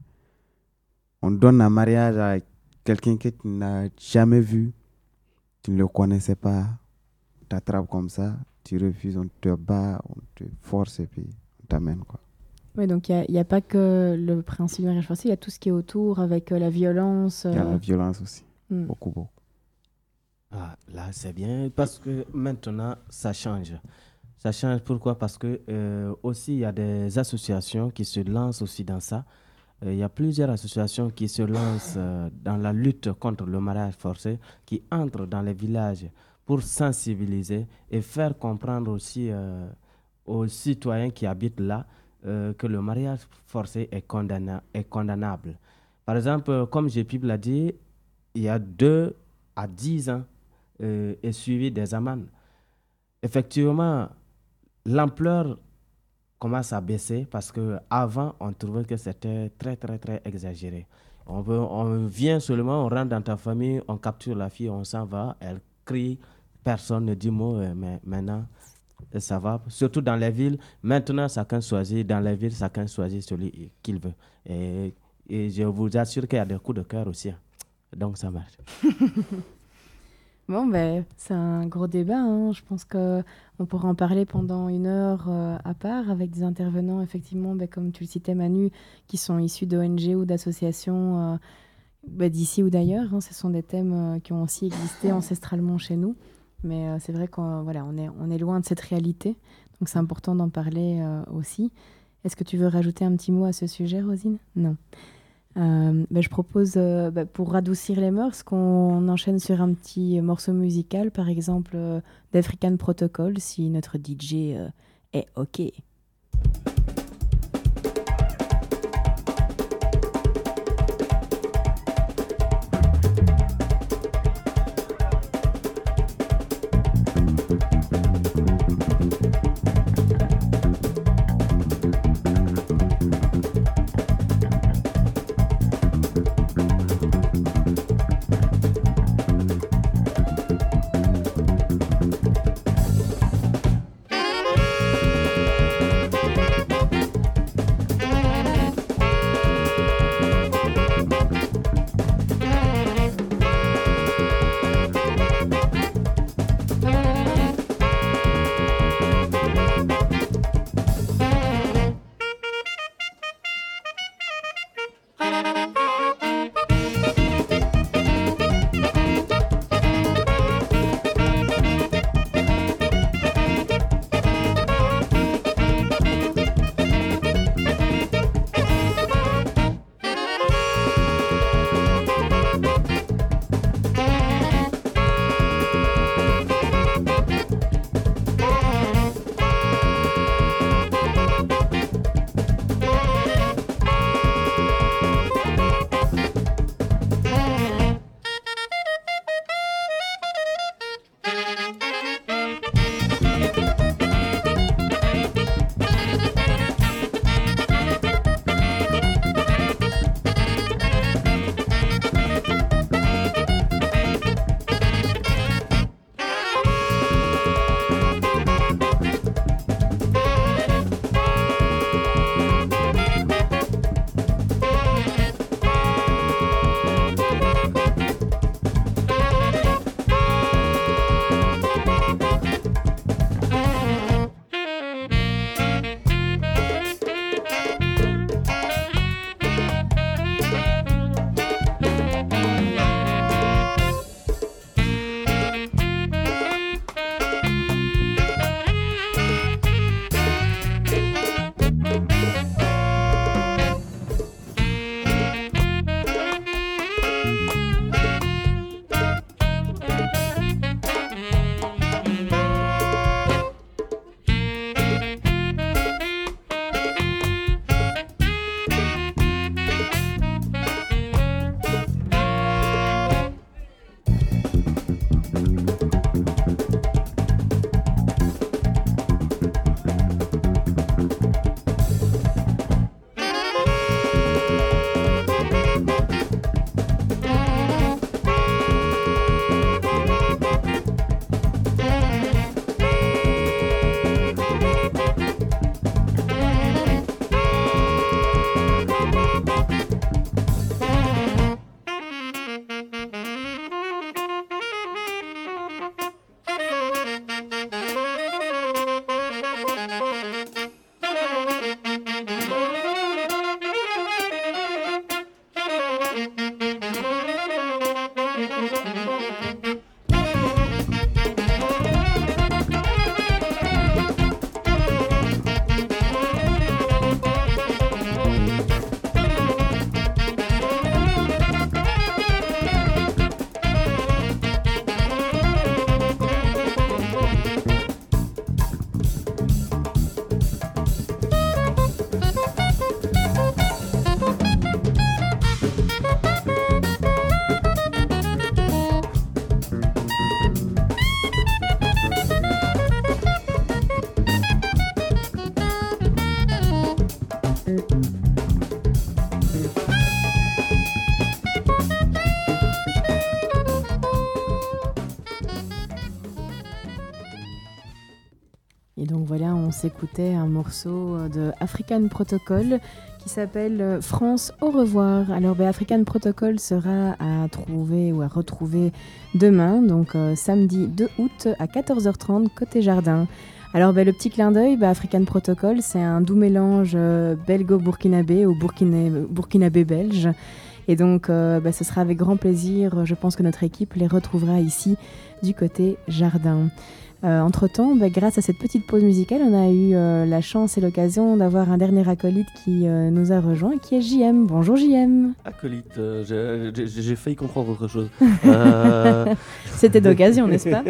On donne un mariage à quelqu'un que tu n'as jamais vu. Tu ne le connaissais pas, tu t'attrapes comme ça, tu refuses, on te bat, on te force et puis on t'amène, quoi. Oui, donc il n'y a, a pas que le principe du mariage forcé, il y a tout ce qui est autour avec euh, la violence. Euh... Il y a la violence aussi, mm. beaucoup, beaucoup. Ah, là, c'est bien parce que maintenant, ça change. Ça change pourquoi? Parce que euh, aussi, il y a des associations qui se lancent aussi dans ça. Il euh, y a plusieurs associations qui se lancent euh, dans la lutte contre le mariage forcé, qui entrent dans les villages pour sensibiliser et faire comprendre aussi euh, aux citoyens qui habitent là euh, que le mariage forcé est, condamna- est condamnable. Par exemple, euh, comme J P l'a dit, il y a deux à dix ans euh, est suivi des amendes. Effectivement, l'ampleur commence à baisser parce qu'avant, on trouvait que c'était très, très, très exagéré. On, veut, on vient seulement, on rentre dans ta famille, on capture la fille, on s'en va, elle crie, personne ne dit mot, mais maintenant, ça va. Surtout dans les villes, maintenant, chacun choisit, dans les villes, chacun choisit celui qu'il veut. Et, et je vous assure qu'il y a des coups de cœur aussi. Donc, ça marche. Bon, ben, c'est un gros débat. Hein. Je pense qu'on pourra en parler pendant une heure euh, à part avec des intervenants, effectivement, ben, comme tu le citais, Manu, qui sont issus d'O N G ou d'associations euh, ben, d'ici ou d'ailleurs. Hein. Ce sont des thèmes euh, qui ont aussi existé ancestralement chez nous. Mais euh, c'est vrai qu'on voilà, on est, on est loin de cette réalité. Donc, c'est important d'en parler euh, aussi. Est-ce que tu veux rajouter un petit mot à ce sujet, Rosine? Non. Euh, bah, je propose, euh, bah, pour radoucir les mœurs, qu'on enchaîne sur un petit morceau musical, par exemple euh, d'African Protocol, si notre D J euh, est OK. Et donc voilà, on s'écoutait un morceau de African Protocol qui s'appelle France au revoir. Alors ben, African Protocol sera à trouver ou à retrouver demain, donc euh, samedi deux août à quatorze heures trente côté jardin. Alors ben, le petit clin d'œil, ben, African Protocol, c'est un doux mélange euh, belgo-burkinabé ou burkina- burkinabé-belge. Et donc euh, ben, ce sera avec grand plaisir, je pense que notre équipe les retrouvera ici du côté jardin. Euh, entre-temps, bah, grâce à cette petite pause musicale, on a eu euh, la chance et l'occasion d'avoir un dernier acolyte qui euh, nous a rejoint, qui est J M. Bonjour J M. Acolyte, euh, j'ai, j'ai, j'ai failli comprendre autre chose. Euh... C'était d'occasion, n'est-ce pas?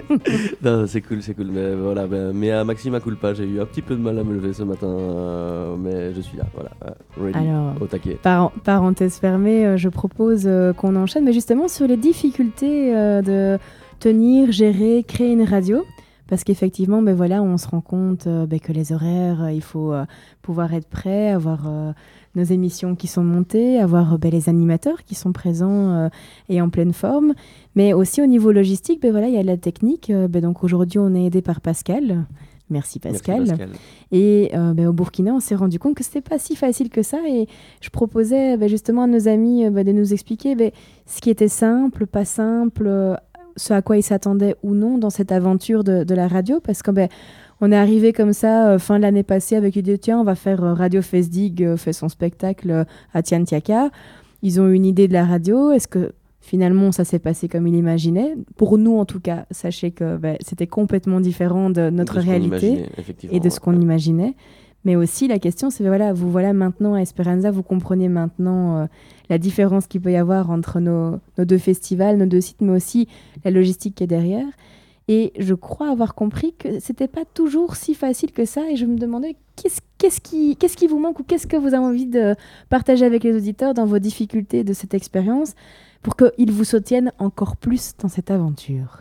Non, c'est cool, c'est cool. Mais voilà, mais, mais à Maxima Culpa, j'ai eu un petit peu de mal à me lever ce matin, euh, mais je suis là, voilà, ready, Alors, au taquet. Par- parenthèse fermée, euh, je propose euh, qu'on enchaîne, mais justement sur les difficultés euh, de tenir, gérer, créer une radio, parce qu'effectivement, ben voilà, on se rend compte euh, ben que les horaires, euh, il faut euh, pouvoir être prêt, avoir euh, nos émissions qui sont montées, avoir ben, les animateurs qui sont présents euh, et en pleine forme, mais aussi au niveau logistique, ben voilà, il y a la technique. Euh, ben donc aujourd'hui, on est aidé par Pascal. Merci Pascal. Merci Pascal. Et euh, ben, au Burkina, on s'est rendu compte que c'était pas si facile que ça. Et je proposais ben, justement à nos amis ben, de nous expliquer ben, ce qui était simple, pas simple, euh, ce à quoi ils s'attendaient ou non dans cette aventure de, de la radio, parce que ben, on est arrivé comme ça euh, fin de l'année passée avec l'idée, tiens, on va faire euh, Radio Fesdig euh, fait son spectacle euh, à Tiantiaka. Ils ont eu une idée de la radio. Est-ce que finalement ça s'est passé comme ils l'imaginaient? Pour nous en tout cas, sachez que ben, c'était complètement différent de notre De ce qu'on réalité imaginait, effectivement, et de ce qu'on ouais. imaginait. Mais aussi la question, c'est voilà, vous voilà maintenant à Esperanza, vous comprenez maintenant euh, la différence qu'il peut y avoir entre nos, nos deux festivals, nos deux sites, mais aussi la logistique qui est derrière. Et je crois avoir compris que c'était pas toujours si facile que ça. Et je me demandais qu'est-ce, qu'est-ce, qui, qu'est-ce qui vous manque ou qu'est-ce que vous avez envie de partager avec les auditeurs dans vos difficultés de cette expérience pour qu'ils vous soutiennent encore plus dans cette aventure.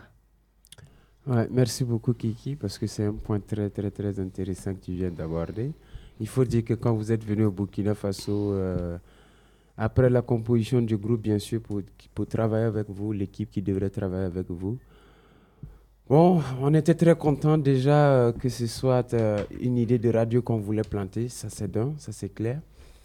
Ouais, merci beaucoup Kiki, parce que c'est un point très très très intéressant que tu viens d'aborder. Il faut dire que quand vous êtes venu au Burkina Faso, euh, après la composition du groupe, bien sûr, pour, pour travailler avec vous, l'équipe qui devrait travailler avec vous, bon, on était très contents déjà euh, que ce soit euh, une idée de radio qu'on voulait planter, ça c'est d'un, ça c'est clair.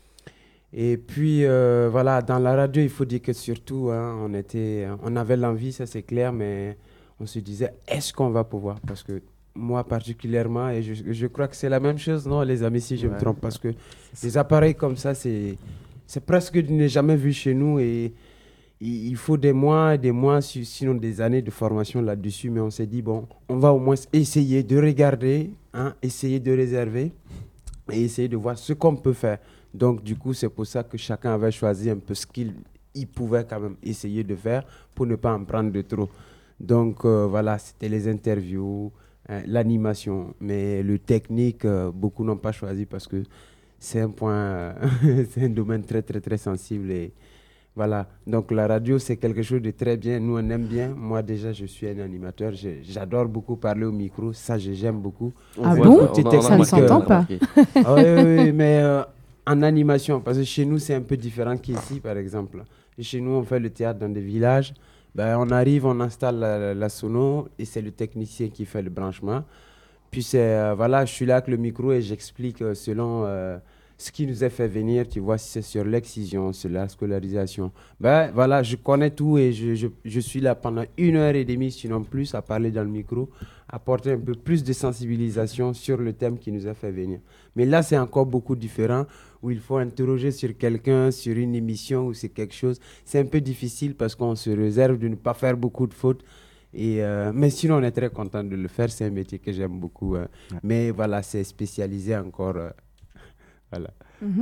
Et puis euh, voilà, dans la radio, il faut dire que surtout, hein, on, était, on avait l'envie, ça c'est clair, mais on se disait, est-ce qu'on va pouvoir? Parce que moi particulièrement, et je, je crois que c'est la même chose, non les amis, si je ouais. me trompe, parce que des appareils comme ça, c'est, c'est presque du n'est jamais vu chez nous, et il, il faut des mois et des mois, sinon des années de formation là-dessus, mais on s'est dit, bon, on va au moins essayer de regarder, hein, essayer de réserver, et essayer de voir ce qu'on peut faire. Donc du coup, c'est pour ça que chacun avait choisi un peu ce qu'il il pouvait quand même essayer de faire, pour ne pas en prendre de trop. Donc euh, voilà, c'était les interviews, hein, l'animation, mais le technique, euh, beaucoup n'ont pas choisi parce que c'est un point, euh, c'est un domaine très très très sensible et voilà. Donc la radio c'est quelque chose de très bien, nous on aime bien. Moi déjà je suis un animateur, je, j'adore beaucoup parler au micro, ça je, j'aime beaucoup. Ah bon? Ça ne s'entend pas. Ah, oui, oui, oui, mais euh, en animation, parce que chez nous c'est un peu différent qu'ici par exemple. Et chez nous on fait le théâtre dans des villages. Ben, on arrive, on installe la, la, la sono et c'est le technicien qui fait le branchement. Puis c'est, euh, voilà, je suis là avec le micro et j'explique euh, selon euh, ce qui nous a fait venir, tu vois, si c'est sur l'excision, sur la scolarisation. Ben, voilà, je connais tout et je, je, je suis là pendant une heure et demie, sinon plus, à parler dans le micro, apporter un peu plus de sensibilisation sur le thème qui nous a fait venir. Mais là, c'est encore beaucoup différent, où il faut interroger sur quelqu'un, sur une émission ou c'est quelque chose. C'est un peu difficile parce qu'on se réserve de ne pas faire beaucoup de fautes. Et, euh, mais sinon, on est très content de le faire. C'est un métier que j'aime beaucoup. Euh, ouais. Mais voilà, c'est spécialisé encore. Euh, voilà. Mm-hmm.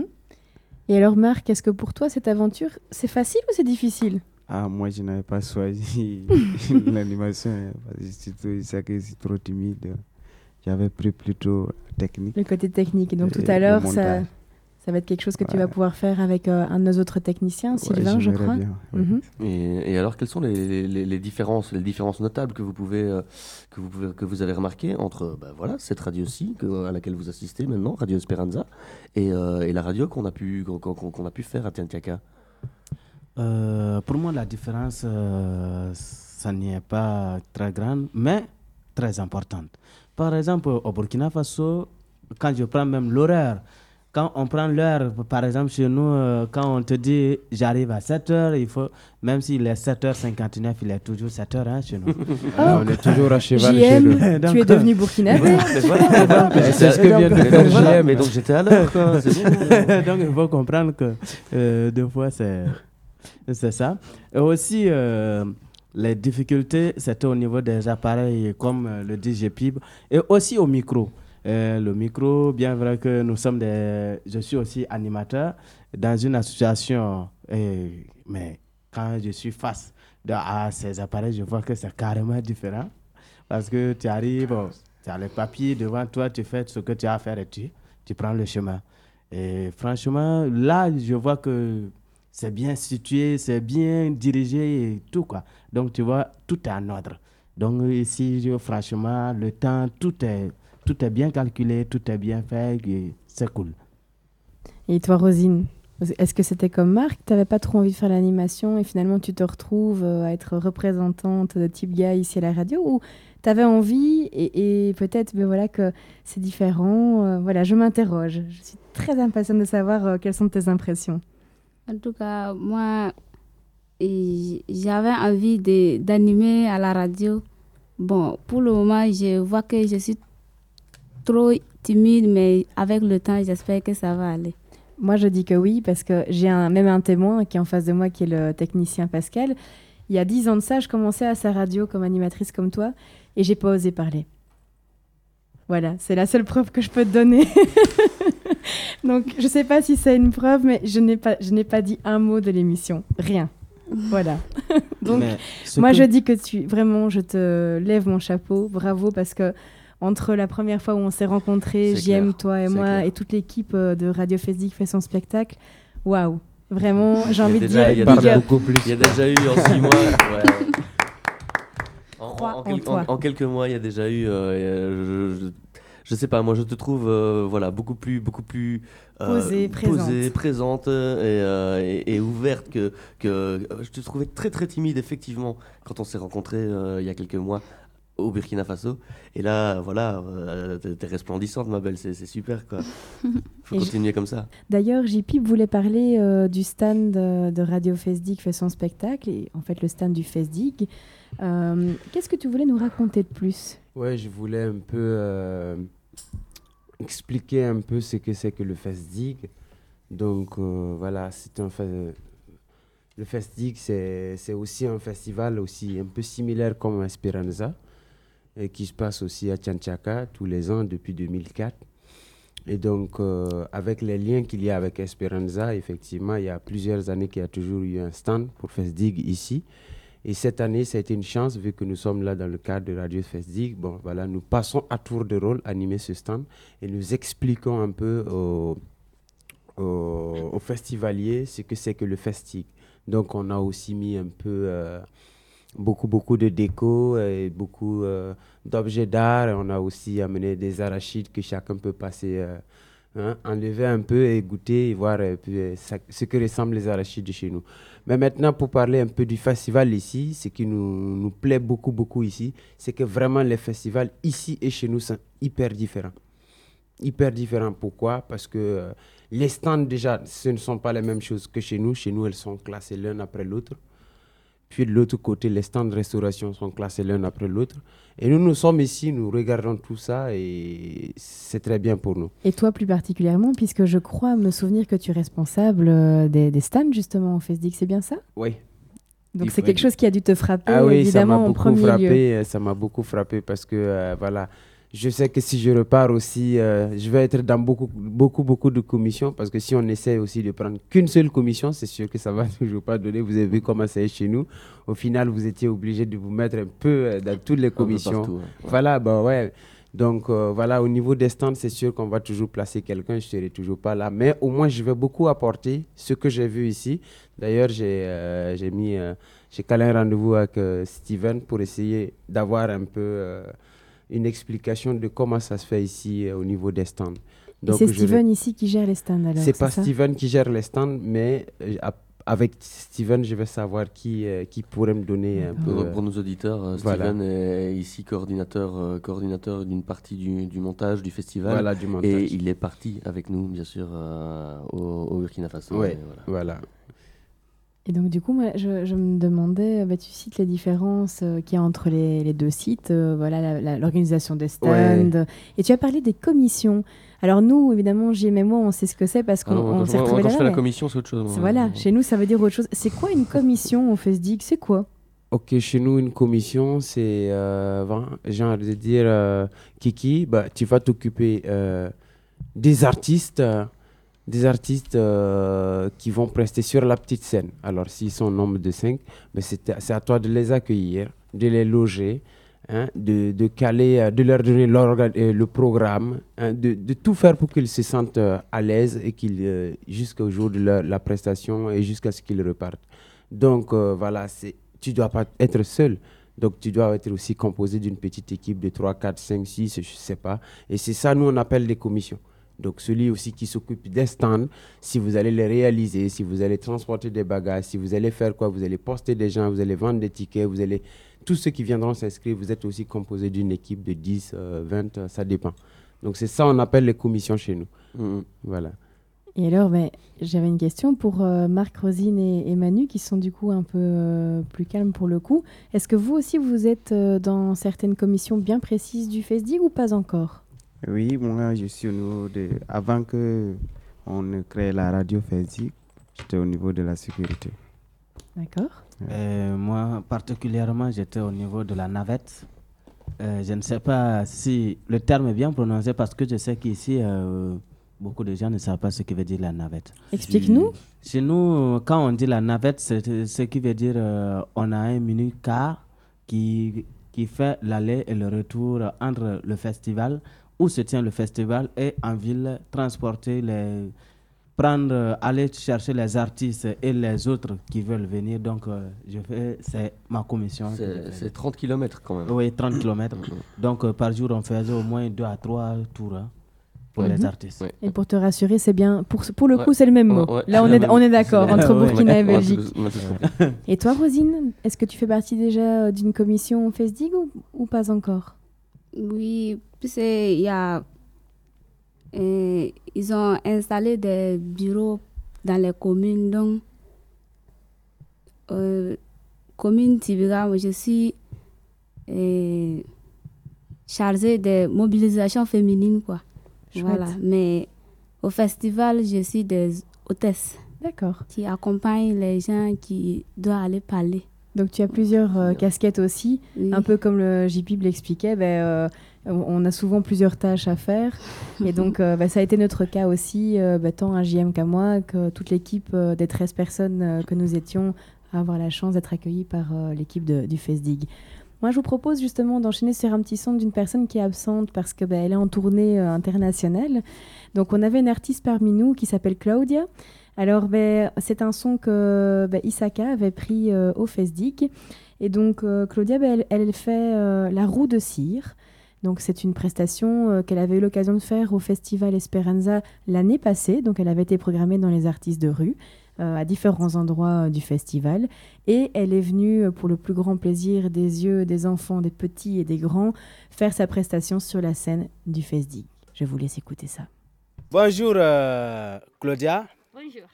Et alors, Marc, est-ce que pour toi, cette aventure, c'est facile ou c'est difficile? Ah, moi, je n'avais pas choisi l'animation. C'est ça que je suis trop timide. J'avais pris plutôt technique. Le côté technique. Et donc, tout à l'heure, ça... Ça va être quelque chose que ouais. tu vas pouvoir faire avec euh, un de nos autres techniciens, ouais, Sylvain, je crois. Bien, ouais. mm-hmm. et, et alors, quelles sont les, les, les différences, les différences notables que vous pouvez, euh, que vous pouvez, que vous avez remarquées entre, ben voilà, cette radio-ci que, à laquelle vous assistez maintenant, Radio Esperanza, et, euh, et la radio qu'on a pu, qu'on, qu'on, qu'on a pu faire à Tiantiaka? euh, Pour moi, la différence, euh, ça n'y est pas très grande, mais très importante. Par exemple, au Burkina Faso, quand je prends même l'horaire, quand on prend l'heure, par exemple chez nous, euh, quand on te dit j'arrive à sept heures, il faut, même s'il est sept heures cinquante-neuf, il est toujours sept heures hein, chez nous. Oh, on est toujours à cheval J chez M, nous. tu es devenu burkinabé. C'est ce que vient de faire J M. Mais donc j'étais à l'heure, quoi. C'est bon. Donc il faut comprendre que euh, deux fois c'est, c'est ça. Et aussi, euh, les difficultés, c'était au niveau des appareils comme euh, le D J P I B et aussi au micro. Euh, le micro, bien vrai que nous sommes des... Je suis aussi animateur dans une association, et... mais quand je suis face de... à ces appareils, je vois que c'est carrément différent. Parce que tu arrives, tu as les papiers devant toi, tu fais ce que tu as à faire et tu, tu prends le chemin. Et franchement, là, je vois que c'est bien situé, c'est bien dirigé et tout, quoi. Donc, tu vois, tout est en ordre. Donc, ici, je, franchement, le temps, tout est... Tout est bien calculé, tout est bien fait, et c'est cool. Et toi, Rosine, est-ce que c'était comme Marc, tu n'avais pas trop envie de faire l'animation et finalement tu te retrouves à être représentante de Type Guy ici à la radio, ou tu avais envie et, et peut-être ben voilà, que c'est différent euh, Voilà, je m'interroge. Je suis très impatiente de savoir euh, quelles sont tes impressions. En tout cas, moi, j'avais envie de, d'animer à la radio. Bon, pour le moment, je vois que je suis trop timide, mais avec le temps, j'espère que ça va aller. Moi, je dis que oui, parce que j'ai un, même un témoin qui est en face de moi, qui est le technicien Pascal. Il y a dix ans de ça, je commençais à sa radio comme animatrice comme toi, et j'ai pas osé parler. Voilà, c'est la seule preuve que je peux te donner. Donc, je sais pas si c'est une preuve, mais je n'ai pas, je n'ai pas dit un mot de l'émission. Rien. Voilà. Donc, moi, que... je dis que tu, vraiment, je te lève mon chapeau. Bravo, parce que entre la première fois où on s'est rencontrés, J M, toi et moi, clair. Et toute l'équipe de Radio Fesdig qui fait son spectacle, waouh, vraiment, j'ai envie de dire... Il y a déjà beaucoup plus. Il y a déjà eu en six mois... Ouais. En, en, en, quel, en, en quelques mois, il y a déjà eu... Euh, je, je, je sais pas, moi je te trouve euh, voilà, beaucoup plus, beaucoup plus euh, posée, présente, posée, présente et, euh, et, et ouverte que, que... Je te trouvais très très timide, effectivement, quand on s'est rencontrés euh, il y a quelques mois au Burkina Faso. Et là, voilà, euh, t'es, t'es resplendissante, ma belle, c'est, c'est super, quoi. Faut et continuer je... comme ça. D'ailleurs, J P voulait parler euh, du stand de, de Radio Fesdig qui fait son spectacle, et en fait le stand du Fesdig. Euh, qu'est-ce que tu voulais nous raconter de plus ? Ouais, je voulais un peu euh, expliquer un peu ce que c'est que le Fesdig. Donc euh, voilà, c'est un fe- le Fesdig, c'est, c'est aussi un festival aussi un peu similaire comme Esperanza, et qui se passe aussi à Tchanchaka tous les ans depuis deux mille quatre. Et donc, euh, avec les liens qu'il y a avec Esperanza, effectivement, il y a plusieurs années qu'il y a toujours eu un stand pour Fesdig ici. Et cette année, ça a été une chance, vu que nous sommes là dans le cadre de Radio Fesdig. Bon, voilà, nous passons à tour de rôle animer ce stand et nous expliquons un peu aux, aux, aux festivaliers ce que c'est que le Fesdig. Donc, on a aussi mis un peu... Euh, beaucoup, beaucoup de déco et beaucoup euh, d'objets d'art. Et on a aussi amené des arachides que chacun peut passer, euh, hein, enlever un peu et goûter et voir et puis, euh, ça, ce que ressemblent les arachides de chez nous. Mais maintenant, pour parler un peu du festival ici, ce qui nous, nous plaît beaucoup, beaucoup ici, c'est que vraiment les festivals ici et chez nous sont hyper différents. Hyper différents. Pourquoi ? Parce que euh, les stands, déjà, ce ne sont pas les mêmes choses que chez nous. Chez nous, elles sont classées l'un après l'autre. Puis de l'autre côté, les stands de restauration sont classés l'un après l'autre. Et nous, nous sommes ici, nous regardons tout ça et c'est très bien pour nous. Et toi plus particulièrement, puisque je crois me souvenir que tu es responsable des, des stands justement au Fesdig, c'est bien ça ? Oui. Donc Il c'est quelque chose qui a dû te frapper, ah oui, évidemment, en premier frappé, lieu. Ça m'a beaucoup frappé parce que, euh, voilà... Je sais que si je repars aussi, euh, je vais être dans beaucoup, beaucoup, beaucoup de commissions parce que si on essaie aussi de prendre qu'une seule commission, c'est sûr que ça ne va toujours pas donner. Vous avez vu comment ça est chez nous. Au final, vous étiez obligé de vous mettre un peu dans toutes les commissions. Partout, ouais. Voilà, bah ouais. Donc euh, voilà, au niveau des stands, c'est sûr qu'on va toujours placer quelqu'un. Je ne serai toujours pas là. Mais au moins, je vais beaucoup apporter ce que j'ai vu ici. D'ailleurs, j'ai, euh, j'ai mis, euh, j'ai calé un rendez-vous avec euh, Steven pour essayer d'avoir un peu... Euh, une explication de comment ça se fait ici euh, au niveau des stands. Donc, et c'est Steven je... ici qui gère les stands alors, c'est, c'est pas ça Steven qui gère les stands, mais euh, à, avec Steven, je vais savoir qui, euh, qui pourrait me donner un peu... Pour, pour nos auditeurs, euh, voilà. Steven est ici coordinateur, euh, coordinateur d'une partie du, du montage du festival. Voilà, du montage. Et il est parti avec nous, bien sûr, euh, au, au Burkina Faso. Oui, voilà. voilà. Et donc du coup, moi, je, je me demandais, bah, tu cites les différences euh, qu'il y a entre les, les deux sites, euh, voilà, la- la- l'organisation des stands, Ouais. et tu as parlé des commissions. Alors nous, évidemment, J M et moi, on sait ce que c'est parce qu'on Ah non, on quand s'est je- moi, retrouvés quand je là-bas, fais la mais commission, c'est autre chose, moi. c'est- Voilà, chez nous, ça veut dire autre chose. C'est quoi une commission au FESDIG? C'est quoi? Ok, chez nous, une commission, c'est euh, vingt- j'ai envie de dire, euh, Kiki, bah, tu vas t'occuper euh, des artistes, euh, des artistes euh, qui vont prester sur la petite scène. Alors, s'ils sont au nombre de cinq, bah, c'est à c'est à toi de les accueillir, de les loger, hein, de, de caler, euh, de leur donner l'orga- euh, le programme, hein, de, de tout faire pour qu'ils se sentent euh, à l'aise et qu'ils, euh, jusqu'au jour de leur- la prestation et jusqu'à ce qu'ils repartent. Donc, euh, voilà, c'est tu ne dois pas être seul. Donc, tu dois être aussi composé d'une petite équipe de trois, quatre, cinq, six, je ne sais pas. Et c'est ça, nous, on appelle des commissions. Donc, celui aussi qui s'occupe des stands, si vous allez les réaliser, si vous allez transporter des bagages, si vous allez faire quoi, vous allez poster des gens, vous allez vendre des tickets, vous allez... Tous ceux qui viendront s'inscrire, vous êtes aussi composé d'une équipe de dix, euh, vingt, euh, ça dépend. Donc, c'est ça, on appelle les commissions chez nous. Mmh. Voilà. Et alors, ben, j'avais une question pour euh, Marc, Rosine et, et Manu, qui sont du coup un peu euh, plus calmes pour le coup. Est-ce que vous aussi, vous êtes euh, dans certaines commissions bien précises du FESDIG ou pas encore? Oui, moi je suis au niveau de... Avant que on ne crée la radio FESDIG, j'étais au niveau de la sécurité. D'accord. Euh, moi, particulièrement, j'étais au niveau de la navette. Euh, je ne sais pas si le terme est bien prononcé parce que je sais qu'ici, euh, beaucoup de gens ne savent pas ce que veut dire la navette. Explique-nous. Chez nous, quand on dit la navette, c'est ce qui veut dire euh, on a un mini-car qui, qui fait l'aller et le retour entre le festival, où se tient le festival, et en ville, transporter les... prendre, euh, aller chercher les artistes et les autres qui veulent venir. Donc, euh, je fais, c'est ma commission. C'est c'est trente kilomètres quand même. Oui, trente kilomètres. Donc, euh, par jour, on faisait au moins deux à trois tours hein, pour Mhm. les artistes. Et pour te rassurer, c'est bien. Pour, ce- pour le Ouais. coup, c'est le même Ouais, mot. ouais, Là, c'est on le est, même on mot. est d'accord C'est entre le même. Burkina Ouais. et On a Belgique. tous- on a tous compris. Et toi, Rosine, est-ce que tu fais partie déjà euh, d'une commission FESDIG ou, ou pas encore? Oui, puis c'est- il y a, euh, ils ont installé des bureaux dans les communes. Donc, euh, commune Tibira, moi, je suis euh, chargée de mobilisation féminine, quoi. Chouette. Voilà. Mais au festival, je suis des hôtesses. D'accord. Qui accompagnent les gens qui doivent aller parler. Donc tu as plusieurs euh, casquettes aussi, Oui. un peu comme le J P I B l'expliquait, ben, euh, on on a souvent plusieurs tâches à faire. Et donc euh, ben, ça a été notre cas aussi, euh, ben, tant à J M qu'à moi, que toute l'équipe euh, des treize personnes euh, que nous étions, à avoir la chance d'être accueillis par euh, l'équipe de- du FESDIG. Moi, je vous propose justement d'enchaîner sur un petit son d'une personne qui est absente parce qu'elle ben, elle est en tournée euh, internationale. Donc on avait une artiste parmi nous qui s'appelle Claudia. Alors, ben, c'est un son que ben, Isaka avait pris euh, au FESDIG. Et donc, euh, Claudia, ben, elle, elle fait euh, La Roue de Cire. Donc, c'est une prestation euh, qu'elle avait eu l'occasion de faire au Festival Esperanza l'année passée. Donc, elle avait été programmée dans les artistes de rue, euh, à différents endroits euh, du festival. Et elle est venue, euh, pour le plus grand plaisir des yeux des enfants, des petits et des grands, faire sa prestation sur la scène du FESDIG. Je vous laisse écouter ça. Bonjour euh, Claudia. Bonjour.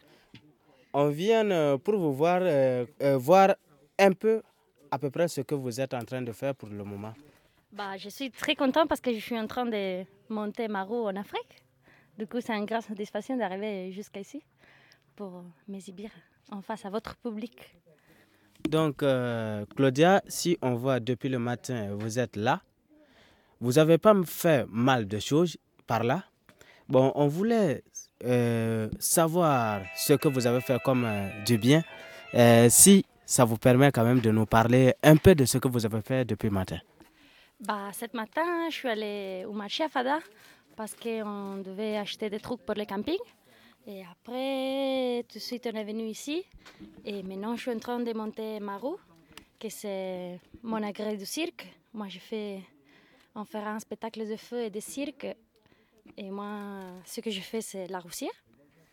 On vient euh, pour vous voir, euh, euh, voir un peu à peu près ce que vous êtes en train de faire pour le moment. Bah, je suis très contente parce que je suis en train de monter ma roue en Afrique. Du coup, c'est une grande satisfaction d'arriver jusqu'ici pour m'exhibir en face à votre public. Donc euh, Claudia, si on voit depuis le matin, vous êtes là. Vous n'avez pas fait mal de choses par là. Bon, on voulait euh, savoir ce que vous avez fait comme euh, du bien. Euh, si ça vous permet quand même de nous parler un peu de ce que vous avez fait depuis le matin. Bah, ce matin, je suis allée au marché à Fada parce qu'on devait acheter des trucs pour le camping. Et après, tout de suite, on est venu ici. Et maintenant, je suis en train de monter ma roue, que c'est mon agrès du cirque. Moi, je fais, on fera un spectacle de feu et de cirque. Et moi, ce que je fais, c'est la roussière.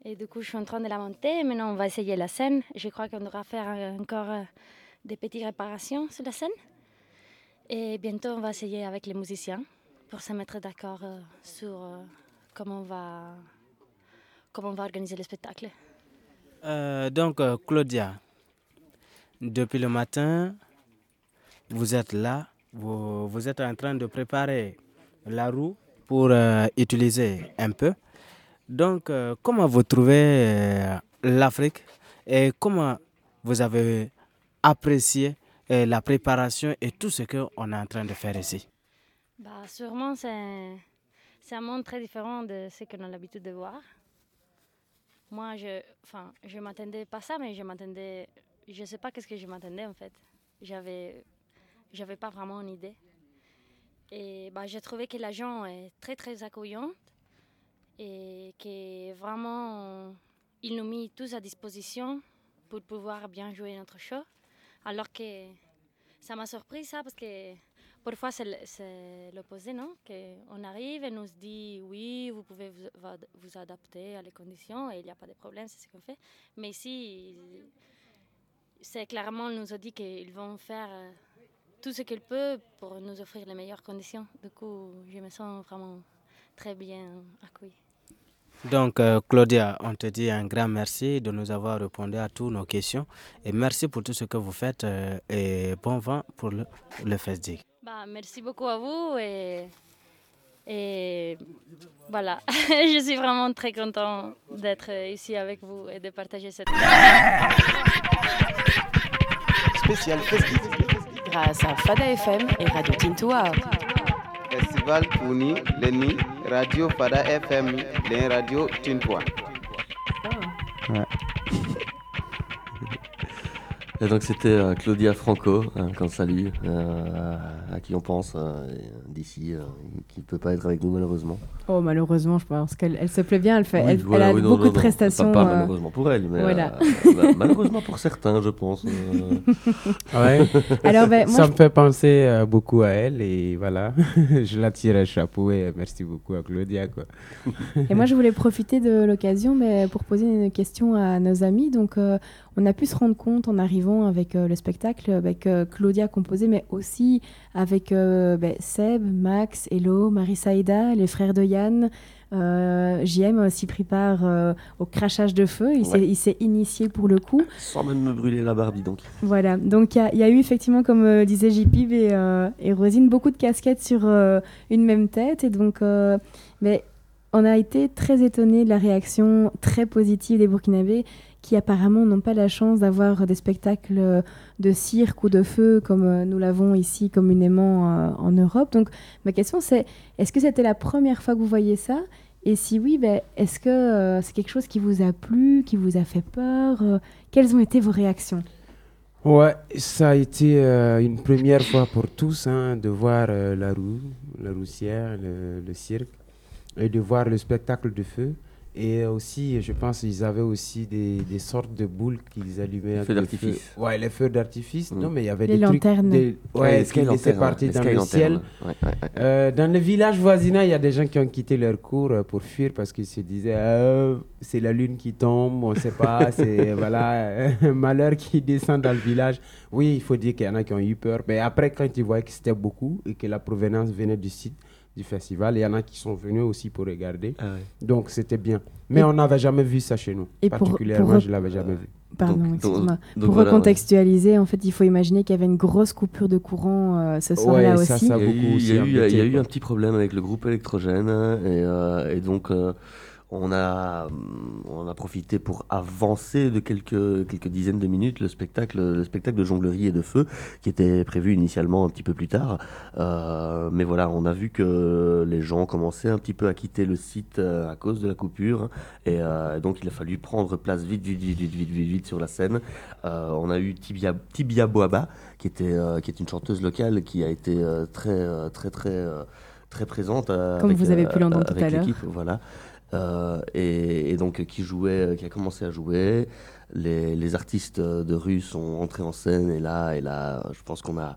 Et du coup, je suis en train de la monter. Maintenant, on va essayer la scène. Je crois qu'on devra faire encore euh, des petites réparations sur la scène. Et bientôt, on va essayer avec les musiciens pour se mettre d'accord euh, sur euh, comment, on va, comment on va organiser le spectacle. Euh, donc, euh, Claudia, depuis le matin, vous êtes là, vous, vous êtes en train de préparer la roue pour euh, utiliser un peu. Donc, euh, comment vous trouvez euh, l'Afrique et comment vous avez apprécié euh, la préparation et tout ce qu'on est en train de faire ici? Bah, sûrement, c'est, c'est un monde très différent de ce qu'on a l'habitude de voir. Moi, je enfin, je m'attendais pas à ça, mais je m'attendais... Je ne sais pas qu'est-ce que je m'attendais, en fait. J'avais, j'avais pas vraiment une idée. Et bah, j'ai trouvé que la gens est très, très accueillante et que vraiment, ils nous mis tous à disposition pour pouvoir bien jouer notre show. Alors que ça m'a surpris, ça, parce que parfois, c'est, c'est l'opposé, non? Qu'on arrive et nous dit, oui, vous pouvez vous, vous adapter à les conditions et il n'y a pas de problème, c'est ce qu'on fait. Mais ici, c'est clairement, on nous a dit qu'ils vont faire tout ce qu'ils peuvent pour nous offrir les meilleures conditions. Du coup, je me sens vraiment très bien accueillie. Donc, euh, Claudia, on te dit un grand merci de nous avoir répondu à toutes nos questions. Et merci pour tout ce que vous faites euh, et bon vent pour le, le Fesdig. Bah, merci beaucoup à vous et, et voilà, je suis vraiment très contente d'être ici avec vous et de partager cette spécial Fesdig grâce à Fada F M et Radio Tintoua. Festival Puni Leni Radio Fada F M les Radio Tintoua. Ouais. Et donc c'était euh, Claudia Franco, hein, qu'on salue, euh, à, à qui on pense euh, d'ici, euh, qui ne peut pas être avec nous malheureusement. Oh malheureusement, je pense qu'elle elle se plaît bien, elle, fait, Oui, elle, voilà, elle a oui, non, beaucoup non, de non, prestations. Pas, pas euh, malheureusement pour elle, mais voilà. euh, bah, malheureusement pour certains, je pense. Euh... Ouais. Alors, ben, moi, ça je... me fait penser euh, beaucoup à elle et voilà, je la tire un chapeau et merci beaucoup à Claudia, quoi. Et moi je voulais profiter de l'occasion mais pour poser une question à nos amis. Donc euh, on a pu se rendre compte en arrivant avec euh, le spectacle avec euh, Claudia composée, mais aussi avec euh, ben, Seb, Max, Hello, Marie-Saïda, les frères de Yann. Euh, J M a aussi pris part euh, au crachage de feu, il, ouais. s'est, il s'est initié pour le coup. Sans même me brûler la Barbie donc. Voilà, donc il y, y a eu effectivement, comme euh, disait J P et, euh, et Rosine, beaucoup de casquettes sur euh, une même tête. Et donc, euh, mais on a été très étonnés de la réaction très positive des Burkinabés qui apparemment n'ont pas la chance d'avoir des spectacles de cirque ou de feu comme nous l'avons ici communément euh, en Europe. Donc ma question c'est, est-ce que c'était la première fois que vous voyez ça? Et si oui, ben, est-ce que euh, c'est quelque chose qui vous a plu, qui vous a fait peur? euh, Quelles ont été vos réactions? Ouais, ça a été euh, une première fois pour tous hein, de voir euh, la roue, la roussière, le, le cirque, et de voir le spectacle de feu. Et aussi, je pense qu'ils avaient aussi des, des sortes de boules qu'ils allumaient. Les feux d'artifice. Ouais, les feux d'artifice. Mmh. Non, mais il y avait les des lanternes. trucs... Des, ouais, ouais, qui laissaient partir dans le ciel. Ouais, ouais, ouais. Euh, dans le village voisinage, il y a des gens qui ont quitté leur cours pour fuir parce qu'ils se disaient euh, c'est la lune qui tombe, on ne sait pas, c'est voilà, un malheur qui descend dans le village. Oui, il faut dire qu'il y en a qui ont eu peur. Mais après, quand ils voyaient que c'était beaucoup et que la provenance venait du site du festival, il y en a qui sont venus aussi pour regarder. Ah ouais. Donc c'était bien. Mais et on n'avait jamais vu ça chez nous. Et particulièrement, pour, pour... je ne l'avais jamais vu. Pardon, donc, excuse-moi. Donc, donc pour voilà, recontextualiser, ouais. En fait, il faut imaginer qu'il y avait une grosse coupure de courant euh, ce soir-là ouais, aussi. Ça, ça il y a, eu, il y a, eu, il y a eu un petit problème avec le groupe électrogène et, euh, et donc euh, on a, on a profité pour avancer de quelques, quelques dizaines de minutes le spectacle, le spectacle de jonglerie et de feu qui était prévu initialement un petit peu plus tard. Euh, mais voilà, on a vu que les gens commençaient un petit peu à quitter le site euh, à cause de la coupure. Et euh, donc il a fallu prendre place vite, vite, vite, vite, vite, vite, vite sur la scène. Euh, on a eu Tibia, Tibia Boaba, qui, était, euh, qui est une chanteuse locale qui a été euh, très, très, très, euh, très présente. Euh, Comme avec, vous avez pu l'entendre euh, tout à l'heure. Voilà. Euh, et, et donc qui jouait, qui a commencé à jouer. Les, les artistes de rue sont entrés en scène et là, et là, je pense qu'on a,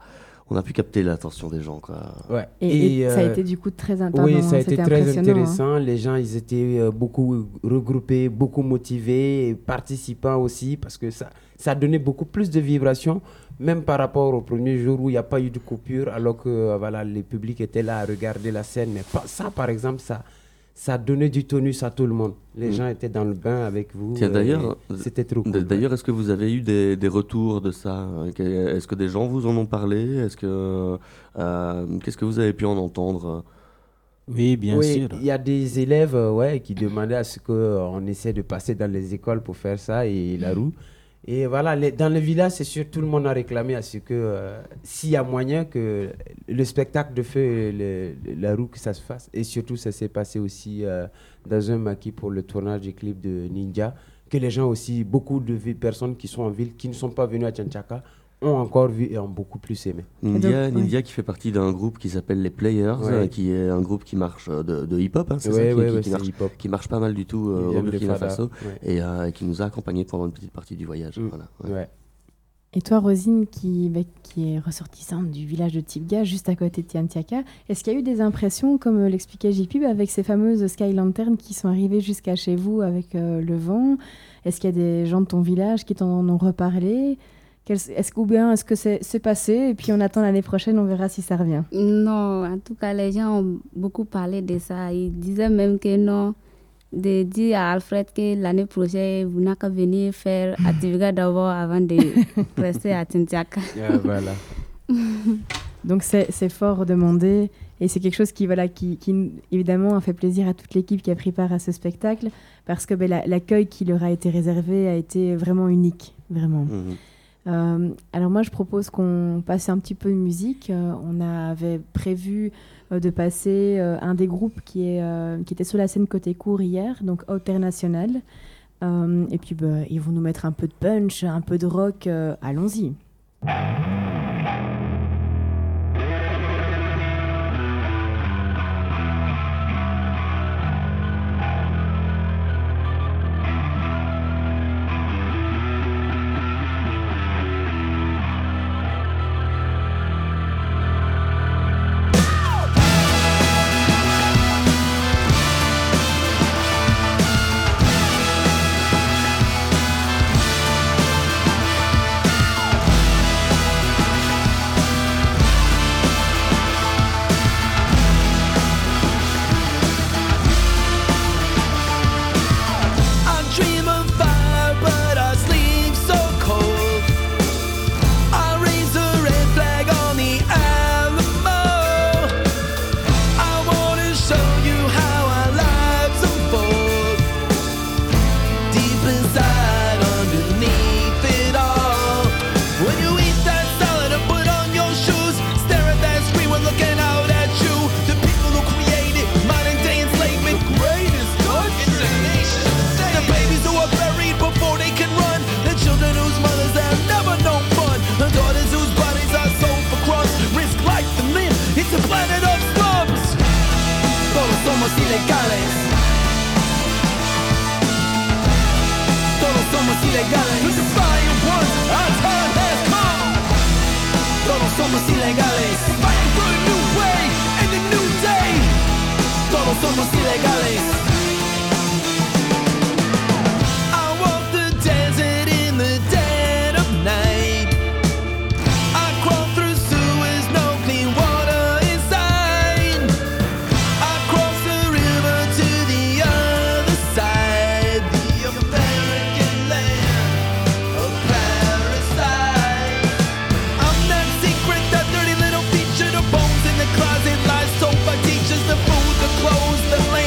on a pu capter l'attention des gens, quoi. Ouais. Et, et, et ça a été du coup très intéressant. Oui, ça a été très intéressant. Hein. Les gens, ils étaient euh, beaucoup regroupés, beaucoup motivés, et participants aussi, parce que ça, ça a donné beaucoup plus de vibrations, même par rapport au premier jour où il n'y a pas eu de coupure, alors que euh, voilà, les publics étaient là à regarder la scène. Mais pas, ça, par exemple, ça... ça donnait du tonus à tout le monde. Les mmh. gens étaient dans le bain avec vous. Tiens, d'ailleurs, c'était trop cool. D'ailleurs, est-ce que vous avez eu des, des retours de ça? Est-ce que des gens vous en ont parlé? Est-ce que euh, qu'est-ce que vous avez pu en entendre? Oui, bien oui, sûr. Il y a des élèves ouais, qui demandaient à ce qu'on essaie de passer dans les écoles pour faire ça et la roue. Et voilà, les, dans le village, c'est sûr, tout le monde a réclamé à ce que euh, s'il y a moyen que le spectacle de feu, le, la roue, que ça se fasse. Et surtout, ça s'est passé aussi euh, dans un maquis pour le tournage du clip de Ninja, que les gens aussi, beaucoup de personnes qui sont en ville, qui ne sont pas venues à Tchanchaka, ont encore vu et ont beaucoup plus aimé. Ninja, donc, Ninja oui. qui fait partie d'un groupe qui s'appelle les Players, ouais. euh, qui est un groupe qui marche de, de hip-hop, hein, c'est ouais, ça, qui, ouais, qui, ouais, qui, marche, hip-hop. qui marche pas mal du tout euh, au Burkina Faso, ouais. et euh, qui nous a accompagnés pendant une petite partie du voyage. Mmh. Voilà, ouais. Ouais. Et toi, Rosine, qui, bah, qui est ressortissante du village de Tipga, juste à côté de Tiantiaka, est-ce qu'il y a eu des impressions, comme l'expliquait J-Pub, avec ces fameuses Sky Lanterns qui sont arrivées jusqu'à chez vous avec euh, le vent? Est-ce qu'il y a des gens de ton village qui t'en ont reparlé? Est-ce, ou bien est-ce que c'est, c'est passé et puis on attend l'année prochaine, on verra si ça revient? Non, en tout cas, les gens ont beaucoup parlé de ça. Ils disaient même que non, de dire à Alfred que l'année prochaine, vous n'avez qu'à venir faire Ativiga d'abord avant de rester à Tintiaka. Yeah, voilà. Donc c'est, c'est fort demandé et c'est quelque chose qui, voilà, qui, qui évidemment a fait plaisir à toute l'équipe qui a pris part à ce spectacle parce que ben, la, l'accueil qui leur a été réservé a été vraiment unique, vraiment. Mm-hmm. Euh, alors moi je propose qu'on passe un petit peu de musique. Euh, on avait prévu euh, de passer euh, un des groupes qui, est, euh, qui était sur la scène côté court hier, donc Alternational. Euh, et puis bah, ils vont nous mettre un peu de punch, un peu de rock. Euh, allons-y. The food, the clothes, the land.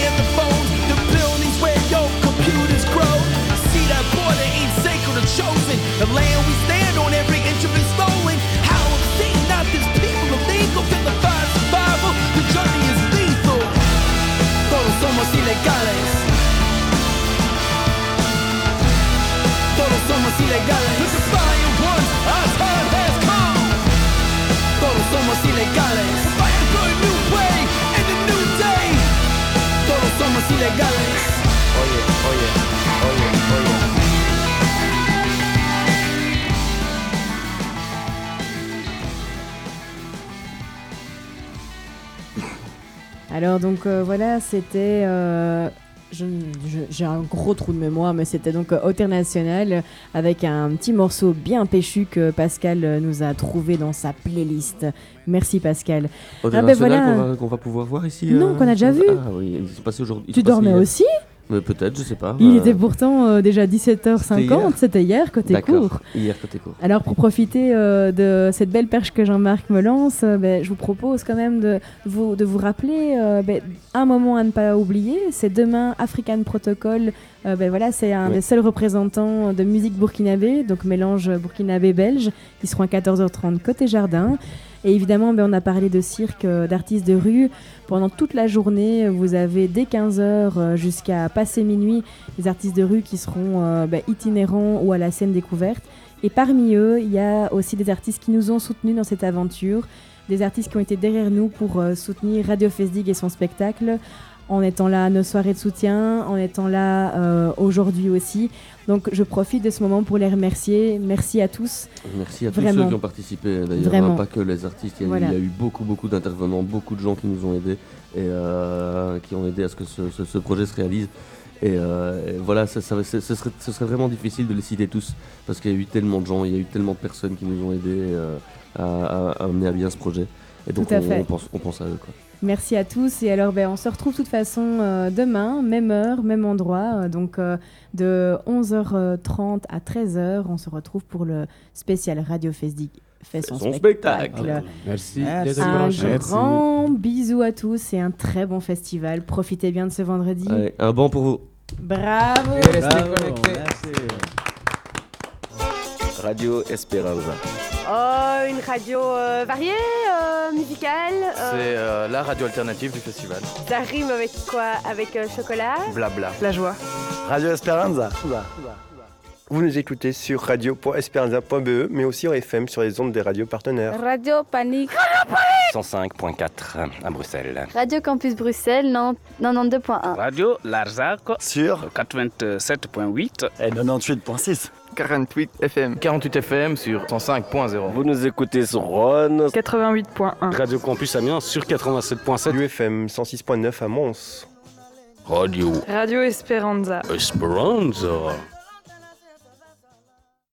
Alors donc euh, voilà, c'était... Euh, je, je, j'ai un gros trou de mémoire, mais c'était donc euh, Alternational avec un petit morceau bien péchu que Pascal euh, nous a trouvé dans sa playlist. Merci Pascal. Alternational ah ben voilà. qu'on, va, qu'on va pouvoir voir ici. Non, euh, qu'on a déjà vu. Ah oui, il s'est passé aujourd'hui. Tu dormais aussi ? Mais peut-être, je sais pas. Il euh... était pourtant euh, déjà dix-sept heures cinquante, c'était hier, c'était hier côté D'accord. court. Hier côté court. Alors pour profiter euh, de cette belle perche que Jean-Marc me lance, euh, ben, je vous propose quand même de vous, de vous rappeler euh, ben, un moment à ne pas oublier, c'est demain African Protocol. Euh, ben, voilà, c'est un oui. des seuls représentants de musique burkinabé, donc mélange burkinabé-belge. Ils seront à quatorze heures trente côté jardin. Et évidemment, ben, on a parlé de cirque, euh, d'artistes de rue. Pendant toute la journée, vous avez dès quinze heures euh, jusqu'à passer minuit des artistes de rue qui seront euh, ben, itinérants ou à la scène découverte. Et parmi eux, il y a aussi des artistes qui nous ont soutenus dans cette aventure, des artistes qui ont été derrière nous pour euh, soutenir Radio Fesdig et son spectacle, en étant là à nos soirées de soutien, en étant là euh, aujourd'hui aussi. Donc je profite de ce moment pour les remercier. Merci à tous. Merci à tous Vraiment. ceux qui ont participé d'ailleurs, Vraiment. Hein, pas que les artistes. Il y, a, voilà. il y a eu beaucoup, beaucoup d'intervenants, beaucoup de gens qui nous ont aidés et euh, qui ont aidé à ce que ce, ce, ce projet se réalise. Et, euh, et voilà, ça, ça, ce, serait, ce serait vraiment difficile de les citer tous parce qu'il y a eu tellement de gens, il y a eu tellement de personnes qui nous ont aidés euh, à, à, à mener à bien ce projet. Et donc Tout à on, fait. on, pense, on pense à eux, quoi. Merci à tous et alors ben, on se retrouve de toute façon euh, demain, même heure, même endroit, euh, donc euh, de onze heures trente à treize heures, on se retrouve pour le spécial Radio Fesdig fait son, son spectacle. spectacle. Merci. Merci. Un grand bisou à tous et un très bon festival. Profitez bien de ce vendredi. Allez, un bon pour vous. Bravo. Et restez connectés. Radio Esperanza. Oh, une radio euh, variée, euh, musicale. Euh... C'est euh, la radio alternative du festival. Ça rime avec quoi? Avec euh, chocolat? Blabla. La joie. Radio Esperanza. Vous nous écoutez sur radio point esperanza point b e, mais aussi en F M sur les ondes des radios partenaires. Radio Panique. Radio Panique cent cinq point quatre à Bruxelles. Radio Campus Bruxelles, quatre-vingt-douze point un. Radio Larzac sur quatre-vingt-sept point huit et quatre-vingt-huit point six. quarante-huit F M. quarante-huit F M sur cent cinq point zéro. Vous nous écoutez sur Ron quatre-vingt-huit point un. Radio Campus Amiens sur quatre-vingt-sept point sept. U F M cent six point neuf à Mons. Radio Radio Esperanza. Esperanza.